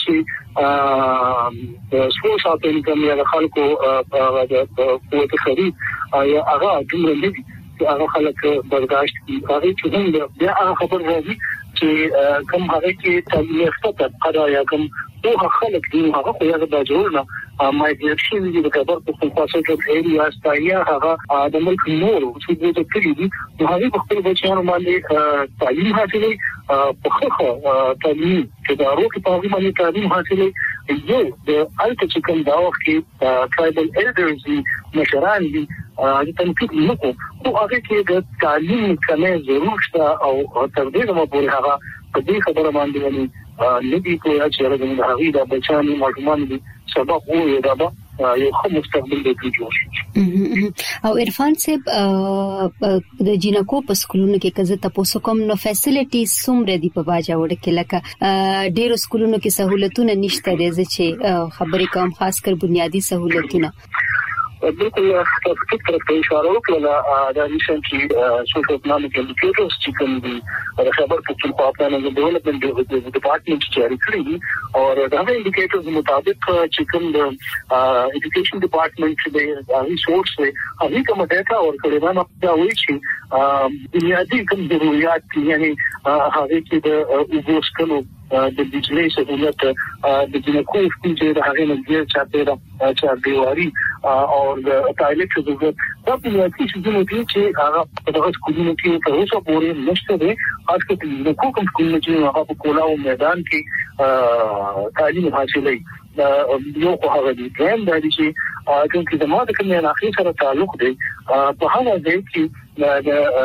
چې سپورت شاپینګ کوم یا خلکو د قوت خرید یا هغه دومره لږ هغه خلک برداشت کوي هغه چې هم بیا هغه خبر راځي چې کوم هغه کې تعلیم یافته طبقه یا کوم او خلک دي هغه خو یې د جوړنه مایګریشن دي د خبر په خاصه کې ایریا استایا هغه د ملک نور چې د کلی دي هغه په خپل بچیانو باندې تعلیم حاصلوي په خخه تعلیم چې دا روح په هغه باندې تعلیم حاصلوي یو د الته چې کوم دا وخت کې ټرایبل ایلډرز مشران دي د تنقید نه کو هغه کې د تعلیم کمه ضرورت شته او تر دې نه پورې هغه په دې خبره باندې ندی کوي چې هغه د هغې د بچانو ماشومان دي سبق وو دا یو ښه مستقبل به جوړ شي. او عرفان صاحب د جینکو په سکولونو کې کزه تاسو کوم نو فیسیلیټیز څومره دي په باجا وړ کې لکه ډېر سکولونو کې سہولتونه نشته دي چې خبرې کوم خاص کر بنیادی سہولتونه بالکل تاسو طرف ته اشاره وکړه دا ریسنټلی سوشل اکنامک انډیکیټرز چې کوم دي د خبر پښتونخوا پلان د ډیولپمنٹ ډپارټمنټ جاری کړی دي او دا انډیکیټرز مطابق چې کوم د ایجوکیشن ډپارټمنټ د ریسورس هغه کومه ډاټا او کړه دا وایي چې بنیادی کوم ضرورت یعنی هغه کې د وګورسکلو د بجلی سہولت د جنکو چې د هغه نظر چا دیواری او د ټایلټ ضرورت دا په یوه کې چې هغه په دغه سکولونو کې تر اوسه پورې نشته دي خاص کر د کوم سکولونو چې هغه په کولاو میدان کې تعلیم حاصلوي یو خو هغه دي ګرام د چې چې د ماده کومه علاقه سره تعلق دی په هغه ځای کې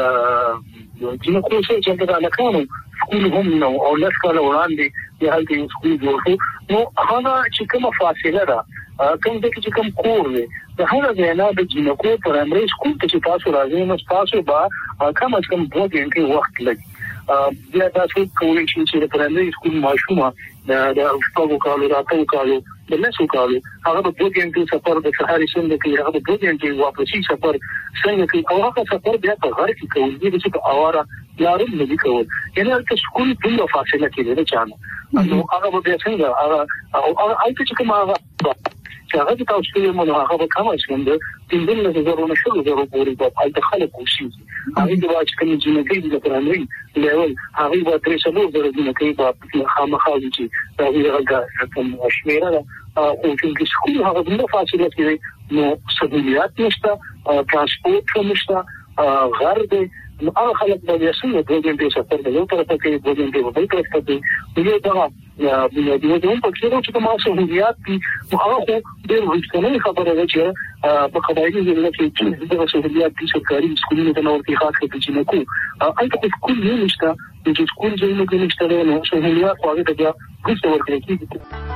د جنکو چې د علاقانو سکول هم نو او لکه وړاندې د هلته سکول جوړ شو نو هغه چې کومه فاصله ده کوم د چې کوم کور دی د هغه ځای نه د جنکو پرایمري سکول ته چې تاسو راځئ نو تاسو به کم از کم 2 غنټې وخت لګي بیا تاسو کولی شئ چې د پرایمري سکول ماشومه د شپږو کالو راتلو کالو د لسو کالو هغه به 2 غنټې سفر د سهاري څنګه کوي هغه به 2 غنټې واپسي سفر څنګه کوي او هغه سفر بیا په غر کې کوي د چې په اواره لارې نه دي کول یعنی د سکول په فاصله کې نه چانه نو هغه به څنګه هغه چې کوم هغه چې هغه تاسو ته مونږ هغه به کوم څنګه د 3000 شلو زره پورې په الته خلک وشي هغه د واچ کوم جنګي د پرانوي لیول هغه به 300 زره جنګي په خامخا چې دا هغه کوم شمیره او چې سکول هغه د فاصله کې نو سہولیات نشته ترانسپورت نشته غر دی نو هغه خلک به یې څنګه د دې سفر د یو طرف کې د دې په بل طرف کې یو دا د دې په څیر چې کومه سہولیات دي هغه خو ډېر وښتنه خبره ده چې په قبایلی ځای کې د سہولیات دي سرکاري سکولونو ته نور کې خاص کړي چې نو کو البته سکول نه نشته چې سکول ځای نه کې نشته نو سہولیات خو هغه ته هیڅ ورکړي کیږي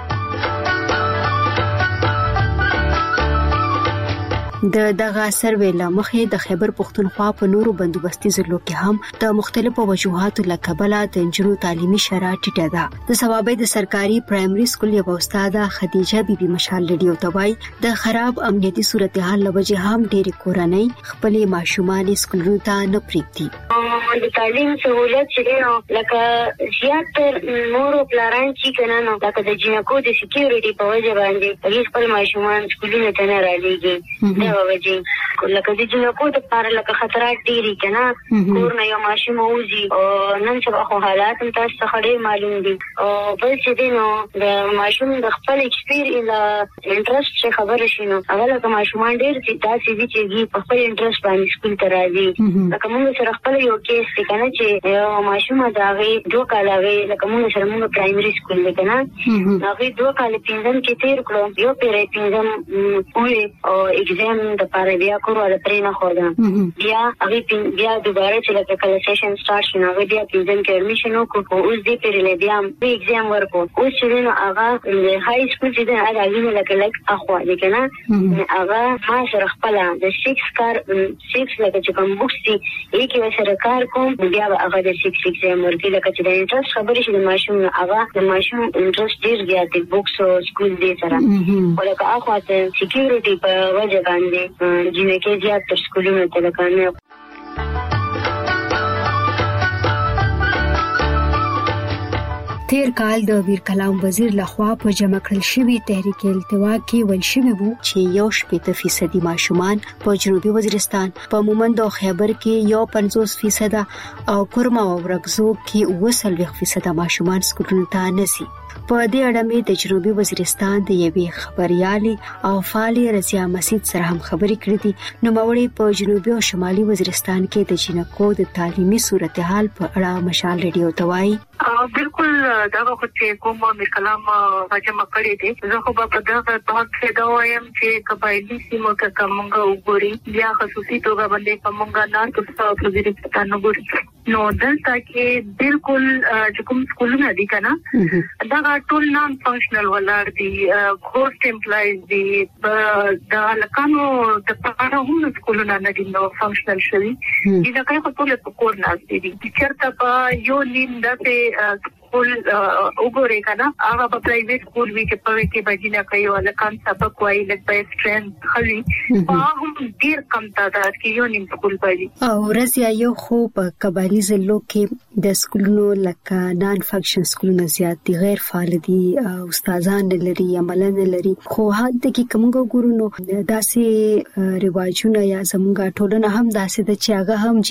دغه سروې لمخې د خیبر پښتونخوا په نورو بندوبستي ضلعو کې هم د مختلفو وجوهاتو لکبله د نجونو تعلیمي شرایط ټیټه ده د ثوابې د سرکاري پرایمري سکول یو استاده خدیجه بیبي مشال لډیو توای د خراب امنیتي صورتحال لوجه هم ډېری کورنۍ خپلې ماشومان سکولونو ته نه پریږدي د تعلیم سہولت چې لکه زیات نورو پلاران چې کنه نو لکه د جنکو د سکیورټي په وجه باندې خپل ماشومان سکولونو ته نه راځي وجه لکه د جنکو د پاره لکه خطرات ډیری کنه کور نه یو ماشوم اوزي او نن څه خو حالات تاسو ته خړې معلوم دي او بل چې دینو د ماشوم د خپل ایکسپیرینس انټرست څخه خبر شینو هغه لکه ماشومان ډیر چې تاسو دي چې په خپل انټرست باندې سکول ته راځي لکه موږ سره خپل یو کیس دی کنه چې یو ماشوم دا غي 2 کاله غي لکه موږ سره موږ پرایمري سکول دی کنه هغه 2 کاله پینځم کې تیر کړو یو پیری پینځم او ایگزام د پاره بیا کورو د پرې نه خوړم بیا هغه بیا دوباره چې لکه کله سیشن سٹارټ شنو هغه بیا پینځم کې اډمیشن وکړو اوس دې پیری بیا ایگزام ورکو اوس چې نو هغه های سکول چې دا هغه لکه لکه اخوا دي کنه هغه ما سره خپل د 6 کار 6 لکه چې کوم بوکس دي یې کې سره کار کوم بیا هغه د 6 ایگزام ورکړي لکه چې د انټرست خبرې شي د ماشوم هغه د ماشوم انټرست ډیر زیات دی بوکس او سکول دي سره ولکه اخوا ته سکیورټي په وجه باندې جنکه زیات تر سکولونو ته لکانه تیر کال د ویر کلام وزیر لخوا په جمع کړل شوی تحریک التوا کې ویل شوی وو چې 50% ماشومان په جنوبي وزیرستان په مومند او خیبر کې 50% او کرما او ورغزو کې 20% ماشومان سکولونو ته نسی په دې اړه مې د جنوبي وزیرستان د یوې خبريالي او فعالي رضیا مسعود سره هم خبرې کړې دي نو موري په جنوبي او شمالي وزیرستان کې د جنکو د تعلیمي صورتحال په اړه مشال ریډیو توای بالکل دا خو چې کومه مې کلام راجمه کړی دی زه خو په دغه توګه دا وایم چې قبایلی سیمو کې کومه وګوري بیا خصوصي توګه باندې کومه نه تاسو په دې پتا نه ګوري نو دلته کې بالکل چې کوم سکولونه دي کنه دا ټول نان فنکشنل ولر دي کوست امپلایز دي دا لکانو د پاره هم سکولونه نه دي نو فنکشنل شوي دا کوي په ټول په کور نه دي چیرته په یو نیم دته स्कूल उगोरे का ना आवा पर प्राइवेट स्कूल भी के पवे के बजिना कई वाला कान सबक वाई लग पे स्ट्रेंथ खली हम ډیر कम تعداد کې یو نیم سکول پدې او رضیا یو خو په قبایلی ضلعو کې د سکولونو لکه نان فنکشن سکولونه زیات دي غیر فعال دي استادان لري عمل نه لري خو هدا کې کومګو ګورونو داسې رواجونه یا زمونږ ټولنه هم داسې د چاغه هم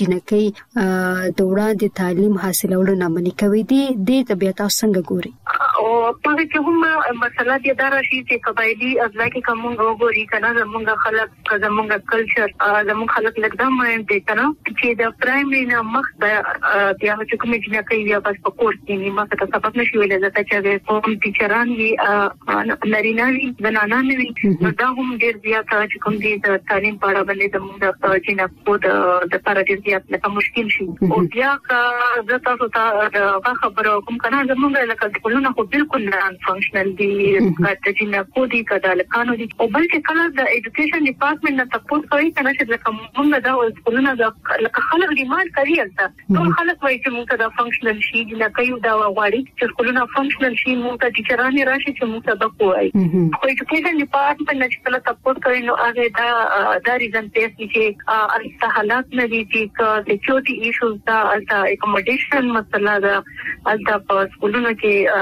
جنکې د وړاندې تعلیم حاصلولو نه منې کوي دي طبيعت څنګه ګوري او په کې هم مسله دي دا راشي چې قبایلی ازلا کې کومه وګوري کنه زمونږ خلک زمونږ کلچر زمونږ خلک لکه مې دي کنه چې د پرایمري نه مخ بیا چې کومه جنا کوي بیا بس په کورس کې نیمه څه سبب نشي ویل دا چې کوم ټیچران وي نارینه زنانه وي دا هم ډیر زیات چې کوم دي د تعلیم په اړه باندې زمونږ جنا کو د لپاره ډیر زیات لکه مشکل شي او بیا کا زه تاسو ته خبرو کوم کنه زمونږ لکه ټولنه خو بالکل نان فنکشنل دي د جنا کو دي کدا لکانو دي او بلکې کله د ایجوکیشن ډپارټمنټ نه تاسو کوي کنه چې لکه موږ دا ټولنه د لکه خلک ډیماند کوي البته ټول خلک وایي چې موږ دا فنکشنل شي نه کوي دا وغواړي چې ټولنه فنکشنل شي موږ ته ټیچرانه راشي چې موږ سبق وایي خو ایجوکیشن ډپارټمنټ نه چې کله تاسو کوي نو هغه دا ریزن پیس چې البته حالات نه دي چې سکیورټي ایشوز دا البته اکوموډیشن مسله دا البته په سکولونو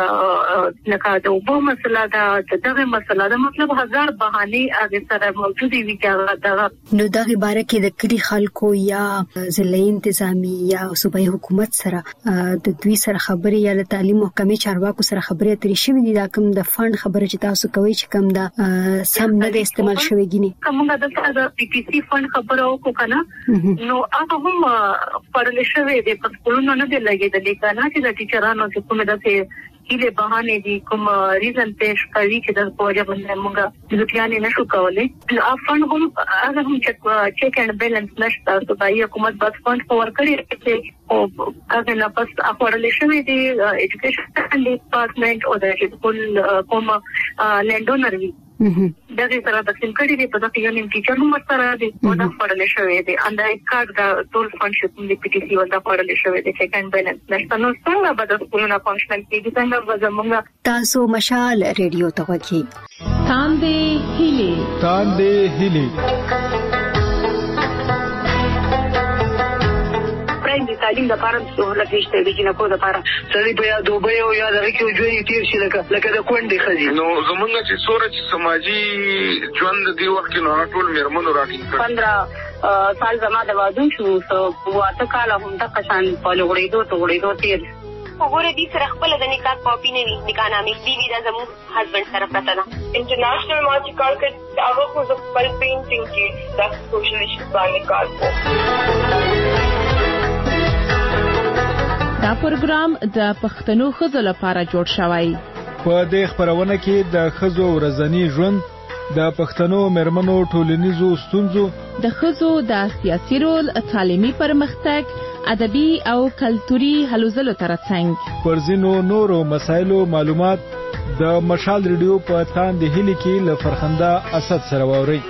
کې لکه د وبو مسله دا دغه مسله دا مطلب هزار بهانه هغه سره موجودي وي دا نو دغه باره کې د کلی خلکو یا ضلعي انتظامی یا صوبایي حکومت سره د دوی سره خبرې یا د تعلیم محکمې چارواکو سره خبرې اترې شوې دي دا کوم د فند خبره چې تاسو کوي چې کوم دا سم نه د استعمال شوی ګینه کومه د پی ټی سی فند خبره وکړه کنه نو هغه هم پرل شوی دی په سکولونو نه دی لګیدل کنه چې د ټیچرانو چې کومه داسې کله بهانه دي کوم ریزن پېښ کوي چې د پوجا باندې موږ د ځواني نشو کولای نو افن هم هغه هم چیک اند بیلانس نشته صوبایي حکومت بس فند فور کړی چې او هغه نه پس اپورل شوی دی ایجوکیشن ډپارټمنټ او د ټول کوم لینډونر وی دغه سره د سیمکړي دی په دغه یو نیم ټیچر هم سره دی او دا فورل شوی دی اندای کارت دا ټول فنکشن دی پی ټی سی ول دا فورل شوی دی چیک اند بیلانس نشته نو څنګه به د سکولونو فنکشنل کیږي څنګه به زموږ تاسو مشال ریډیو ته وکی تاندې هلي د تعلیم د پاره سہولت نشته د جنکو د پاره سړي په یاد دوبه او یاد هغه کې ژوند تیر شي لکه د کونډې خزي نو زمونږ چې سورج سماجی ژوند دی وخت نو ټول مېرمنو راټینګ 15 سال زما د وادو شو واته کال هم د قشان په لوړېدو تیر وګوره دې سره خپل د نکاح کاپی نه وي نکاح نامې دی دا زموږ هسبند سره پراته ده انټرنیشنل ما چې کار کړ هغه خو د خپل پینټینګ کې د سوشل ایشوز باندې کار کوي دا پروګرام د پښتنو خزو لپاره جوړ شوی په دې خبرونه کې د خزو ورځنی ژوند د پښتنو مېرمنو ټولنیزو ستونزو د خزو د سیاسي رول تعلیمي پرمختګ ادبي او کلتوري هلو ځلو ترڅنګ پر ځینو نورو مسایلو معلومات د مشال ریډیو په تاندې هلي کې له فرخنده اسد سره ووري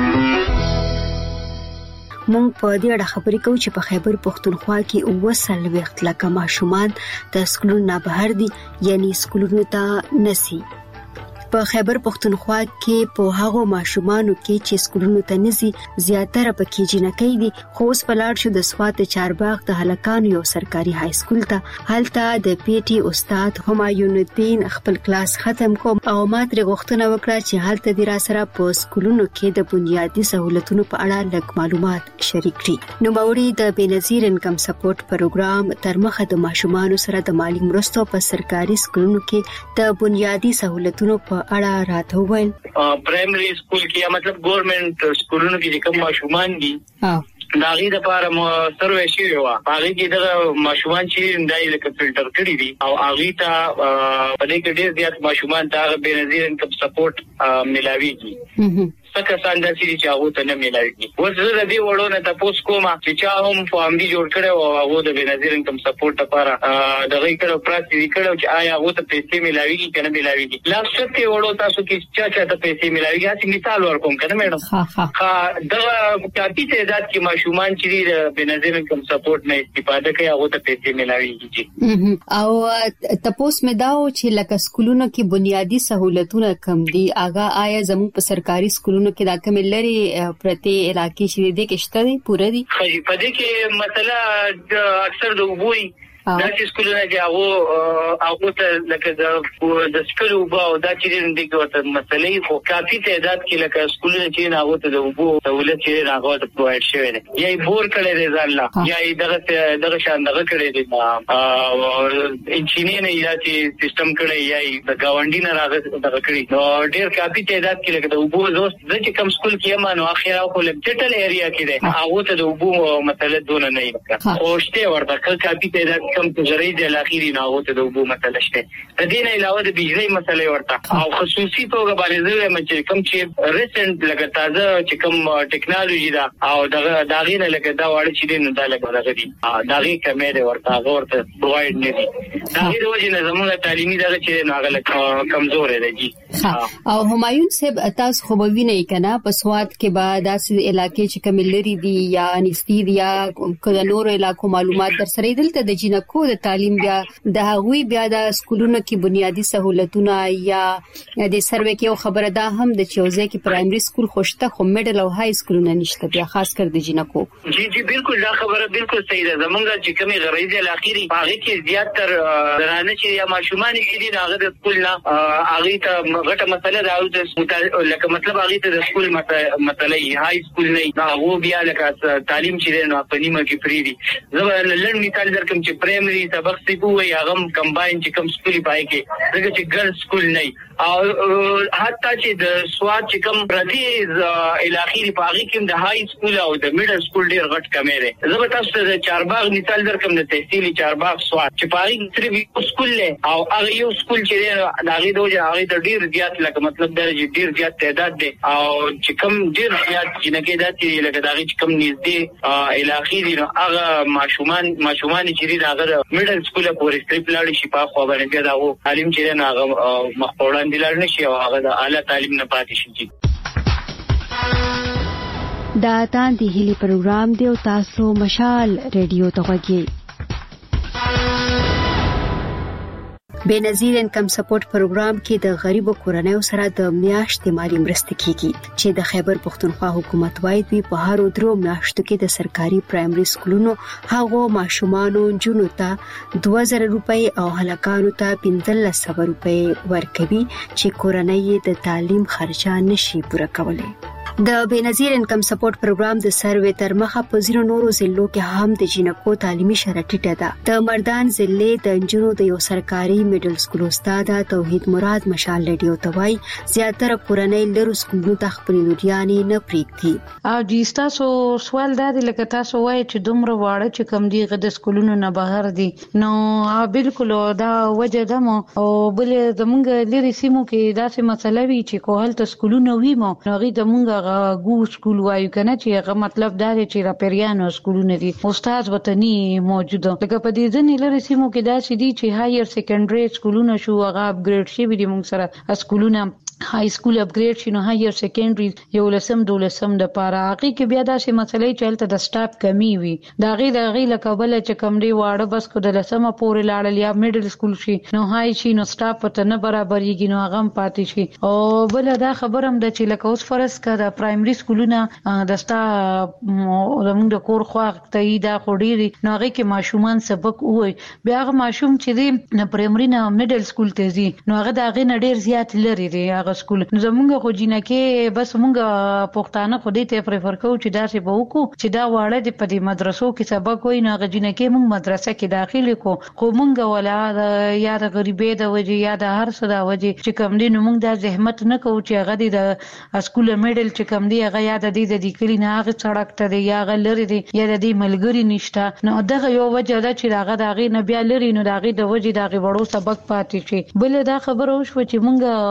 مونږ په دې اړه خبرې کوو چې په خیبر پښتونخوا کې 90 وخت لکه ماشومان د سکولونو نه بهر دي یعنی سکولونو ته نسی په خیبر پښتونخوا کې په هغه ماشومانو کې چې سکولونو ته نسی زیاتره پکې جنکې دي خو اوس په لاړ شو د سوات چارباغ د هلکانو یو سرکاري های سکول ته هلته د پی ټی استاد همایون الدین خپل کلاس ختم کوم او ما تر غوښتنه وکړه چې هلته د را سره په سکولونو کې د بنیادی سہولتونو په اړه لږ معلومات شریک کړي نو باوري د بنظیر انکم سپورټ پروګرام تر مخه د ماشومانو سره د مالی مرستو په سرکاري سکولونو کې د بنیادی سہولتونو په اړه راته وویل پرایمري سکول کې مطلب ګورنمنت سکولونو کې کوم ماشومان دي دا غي د لپاره مو سروې شوی و هغه کې د ماشومان چې دای لکه فلټر کړی دي او هغه ته په دې کې ډېر زیات ماشومان ته بنظیر انکم سپورټ ملاويږي څنګه څنګه چې هغه ته نه ملاويږي وزره د دې وړو نه تاسو کومه چې چا هم فاملی جوړ کړو او هغه د بنظیر انکم سپورټ لپاره د غي کړو پراتی کړو چې آیا هغه ته پیسې ملاويږي کنه ملاويږي لا څه وړو تاسو کې چا ته پیسې ملاويږي چې مثال ورکوم کنه میډم ها دا کافي تعداد کې ماشومان چې د بنظیر انکم سپورټ نه استفاده کوي هغه ته پیسې ملاويږي او تاسو مې داو چې لکه سکولونو کې بنیادی سہولتونه کم دي اګه آیا زموږ په سرکاري سکولونو کې دا کوم لري پرتی علاقې شې دي کې شته دي پوره دي خو په دې کې مسله اکثر د وبوي دا چې سکولونه کې هغه ته لکه د سکول او دا چې د ګوت مسلې خو کافي تعداد کې لکه سکولونه چې هغه ته د وبو سہولت چې هغه ته پرووایډ شوی دی یا بور کړي دی ځاله یا دغه شان دغه کړي دی انجینیر یا چې سیستم کړي یا د گاونډي نه راغلی دغه کړي نو ډېر کافي تعداد کې لکه د وبو زوس چې کوم سکول کې مانو اخیرا خو لپټل ایریا کې دی هغه ته د وبو مسله دون نه وي خوشته ورته کافي تعداد کم تجربه د اخیری نه اوته د وبو مسله شته د دې نه علاوه د بجلی مسله ورته او خصوصي توګه باندې زه چې کوم چې ریسنت لکه تازه چې کوم ټیکنالوژي دا او دغه نه لکه دا وړ چې نه دا لکه دي دغه کمې ورته ورته پرووایډ نه دي دغه د وجه نه زموږ تعلیمي دغه چې ناغله کمزور دی او همایون صاحب تاسو خو به وینئ کنه په سواد کې بعد داسې علاقې چې کوم لري دي یا انستیریا کله نور علاقو معلومات در سره دلته د جنکو د تعلیم بیا د هغوی بیا د سکولونو کې بنیادی سہولتونه یا د سروې کې خبره ده هم د چوزه کې پرایمري سکول خوشته خو میډل او های سکولونه نشته بیا خاص کر د جنکو جی بالکل دا خبره بالکل صحیح ده زمونږ چې کومي غریزه الاخیری هغه کې زیات تر درانه چې یا ماشومان کې دي هغه د سکول نه هغه ته غټه مسله راوځي لکه مطلب هغه ته د سکول مسله های سکول نه هغه بیا لکه تعلیم چې نه په نیمه کې فری دي زه لړ مثال درکم چې پرایمري سبق سیبو وي هغه کمباین چې کوم سکول پای کې دغه چې ګرل سکول نه او حتی چې د سواد چې کوم پردي الاخیری په هغه کې د های سکول او د میډل سکول ډیر غټ کمې ده زه به تاسو ته چارباغ مثال درکم د تحصیلي چارباغ سواد چې په هغه کې صرف سکول له او هغه یو سکول چې د هغه دوه هغه د ډیر زیات لکه مطلب درجه ډیر زیات تعداد ده او چې کوم ډیر زیات جنکې داتې لکه دغه چې کوم نږدې الاخیری هغه ماشومان چې هغه میډل سکول پورې ستریپ لاړ شي په خو باندې بیا دا تعلیم چې نه هغه مخوړان دي لاړ نشي او هغه د اعلی تعلیم نه پاتې شي دا تاندې هلي پروګرام دی او تاسو مشال ریډیو ته غوږی بنظیر انکم سپورټ پروګرام کې د غریبو کورنیو سره د میاشتې مالی مرسته کیږي چې د خیبر پښتونخوا حکومت وايي دوی په هر درو میاشتو کې د سرکاري پرایمري سکولونو هغو ماشومانو جنو ته 2000 روپۍ او هلکانو ته 1500 روپۍ ورکوي چې کورنۍ د تعلیم خرچه نشي پوره کولای د بنظیر انکم سپورټ پروګرام د سروې تر مخه په زیرو نورو ضلعو کې هم د جنکو تعلیمي شرط ټیټه ده د مردان ضلع د انجونو د یو سرکاري میډل سکول استاد توحید مراد مشال ریډیو ته وایي زیاتره کورنۍ لرو سکولونو ته خپل لوریانې نه پریږدي او د تاسو سوال دا دی لکه تاسو وایي چې دومره واړه چې کم دی غد سکولونو نه بهر دي نو بالکل دا وجه ده او بل زمونږ لري سیمو کې داسې مسله وی چې کوهل ته سکولونه وي مو نو د مونږ ګو سکول وایو کنه چې هغه مطلب دا دی چې را پیریانو سکولونه دي استاد وطني موجوده لکه په دې ځنې لري سیمو کې دا چې دي چې هایر سیکنډري سکولونه شو هغه اپګریډ شي دي موږ سره سکولونه های سکول اپګریډ شي نو هایر سیکنډري یو لسم دولسم د پاره هغه کې بیا داسې مسلې چلته د سټاف کمی وي دا غي لکه بل چې کم دی واړه بس کو د لسمه پورې لاړل یا میډل سکول شي نو هاي شي نو سټاف ته نه برابرېږي نو هغه پاتې شي او بل دا خبرم د چې لکه اوس فرض کړه پرایمري سکولونه د ستا زموږ د کور خوا ته دا خوري نو هغه کې ماشومان سبق وای بیا هغه ماشوم چې دی نه پرایمري نه میډل سکول ته ځي نو هغه دا غي نه ډیر زیات لري دی هغه دغه سکول زمونږ خو جنکه بس مونږ پښتانه خو دې ته پریفر کوو چې دا څه به وکړو چې دا واړه د په دې مدرسو کې سبق وای نه جنکه مونږ مدرسه کې داخلي کو خو مونږ ولا یا د غریبې د وجه یا د هر څه د وجه چې کوم دي نو مونږ د زحمت نه کوو چې هغه د سکول میډل چې کوم دی هغه یا د دې کلی نه هغه سړک ته دی یا غلری دی یا د دې ملګری نشته نو دغه یو وجه ده چې هغه دغه نه بیا لري نو دغه د وجه دغه وړو سبق پاتې شي بل دا خبره وشو چې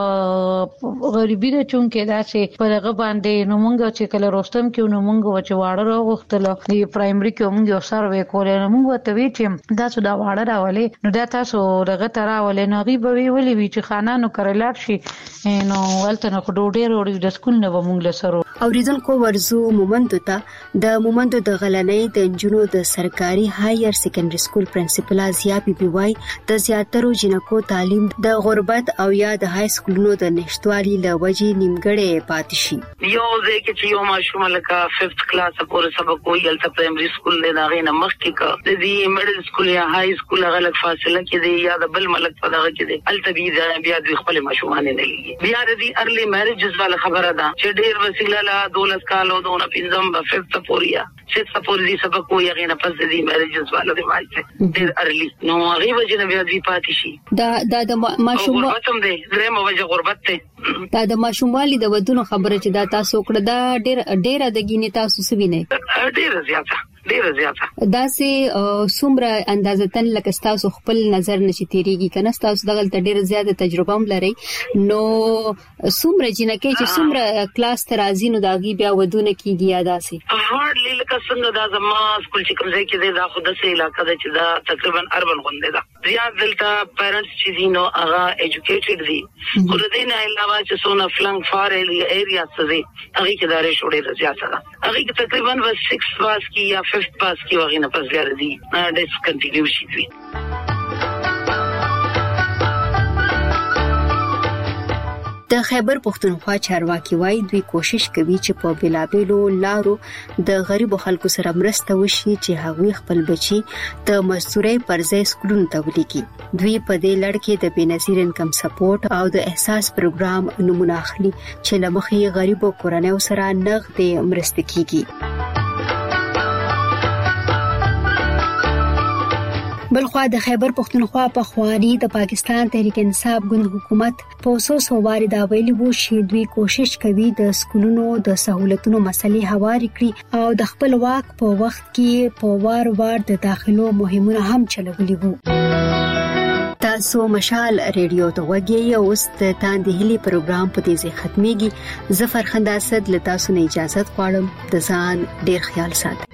مونږ غریبی د چون کې دا چې په هغه باندې نو مونږ چې کله روستم کې نو مونږ و چې واړه راغختل د پرایمري کې مونږ یو سروې کولې نو مونږ ته وی چې دا څه دا واړه راولې نو دا تاسو دغه تراولې نو غي به ویلې وی چې خانانو کرلار شي نو ولته نو ډوډۍ وروړي د سکول نه مونږ له سره اوریدونکو ورزو مومندو ته د مومندو د غلنۍ د جنونو د سرکاري هایر سیکنډري سکول پرنسپل ازیا بي بي واي د زیاترو جنکو تعلیم د غربت او یا د های سکولونو د نشټوالي لوجې نیمګړې پاتې شي یو ځکه چې یو ماشوم لکه 5th کلاس پورې سبق کوي الته پرایمري سکول نه داغې نه مخکې کا د دې میډل سکول یا های سکول غلط فاصله کې دی یا د بل ملک په دغه کې دی الته بیا د خپل ماشومان نه لګي بیا د دې ارلی میریجز والا خبره ده چې ډېر وسیله لا 12 کالو دونه پنځم په 5th پوریا 6th پورې دې سبق کوي هغه نه پس د دې میریجز والا دی ماجه ډېر ارلی نو هغه وجه نه بیا دې پاتې شي د ماشوم غربت دی درېمه وجه غربت دی دا د ماشوموالي د ودونو خبره چې دا تاسو کړه دا ډېر د ګینې تاسو سوینه ډېر زیاته دا سه څومره اندازتن لکه تاسو خپل نظر نشي تیریږي کنه تاسو دغه ډېر زیاته تجربه هم لري نو څومره جنکه چې څومره کلاس ترازی نو داغي بیا ودونه کیږي یا داسې هارډلی لکه څنګه دا زما سکول چې کوم ځای کې دی دا خو د سه علاقې ده چې دا تقریبا اربن غونډه ده زیات دلته پیرنټس چې دي نو هغه ایجوکیټډ دي خو د دې نه علاوه چې څونه فلنګ فار ایریا څه دي هغه کې دا رې شوړې زیاته ده هغه کې تقریبا 6 پاس کی یا 5th پاس کی وغه نه پس بیا دي ډیس کنټینیو شي وي د خیبر پښتونخوا چارواکي وایي دوی کوشش کوي چې په بلابلو لارو د غریب خلکو سره مرسته وشي چې هغوی خپل بچي د مزدوري پر ځای سکولونو ته ولېږي دوی په دې لړ کې د بنظیر انکم سپورټ او د احساس پروګرام نمونه اخلي چې لمخې غریب کورنیو سره نغدې مرسته کیږي بلخوا د خیبر پښتونخوا په خواري د پاکستان تحریک انصاف ګوند حکومت په اوسو واري دا ویلي وو چې دوی کوشش کوي د سکولونو د سہولتونو مسلې هواري کړي او د خپل واک په وخت کې په وار د داخلو مهمونه هم چلولي وو تاسو مشال ریډیو ته وګورئ او ست تاندې هلي پروګرام په دې ځای ختميږي ظفر خنداسد لتاسو نه اجازه غواړم د ځان ډیر خیال ساتئ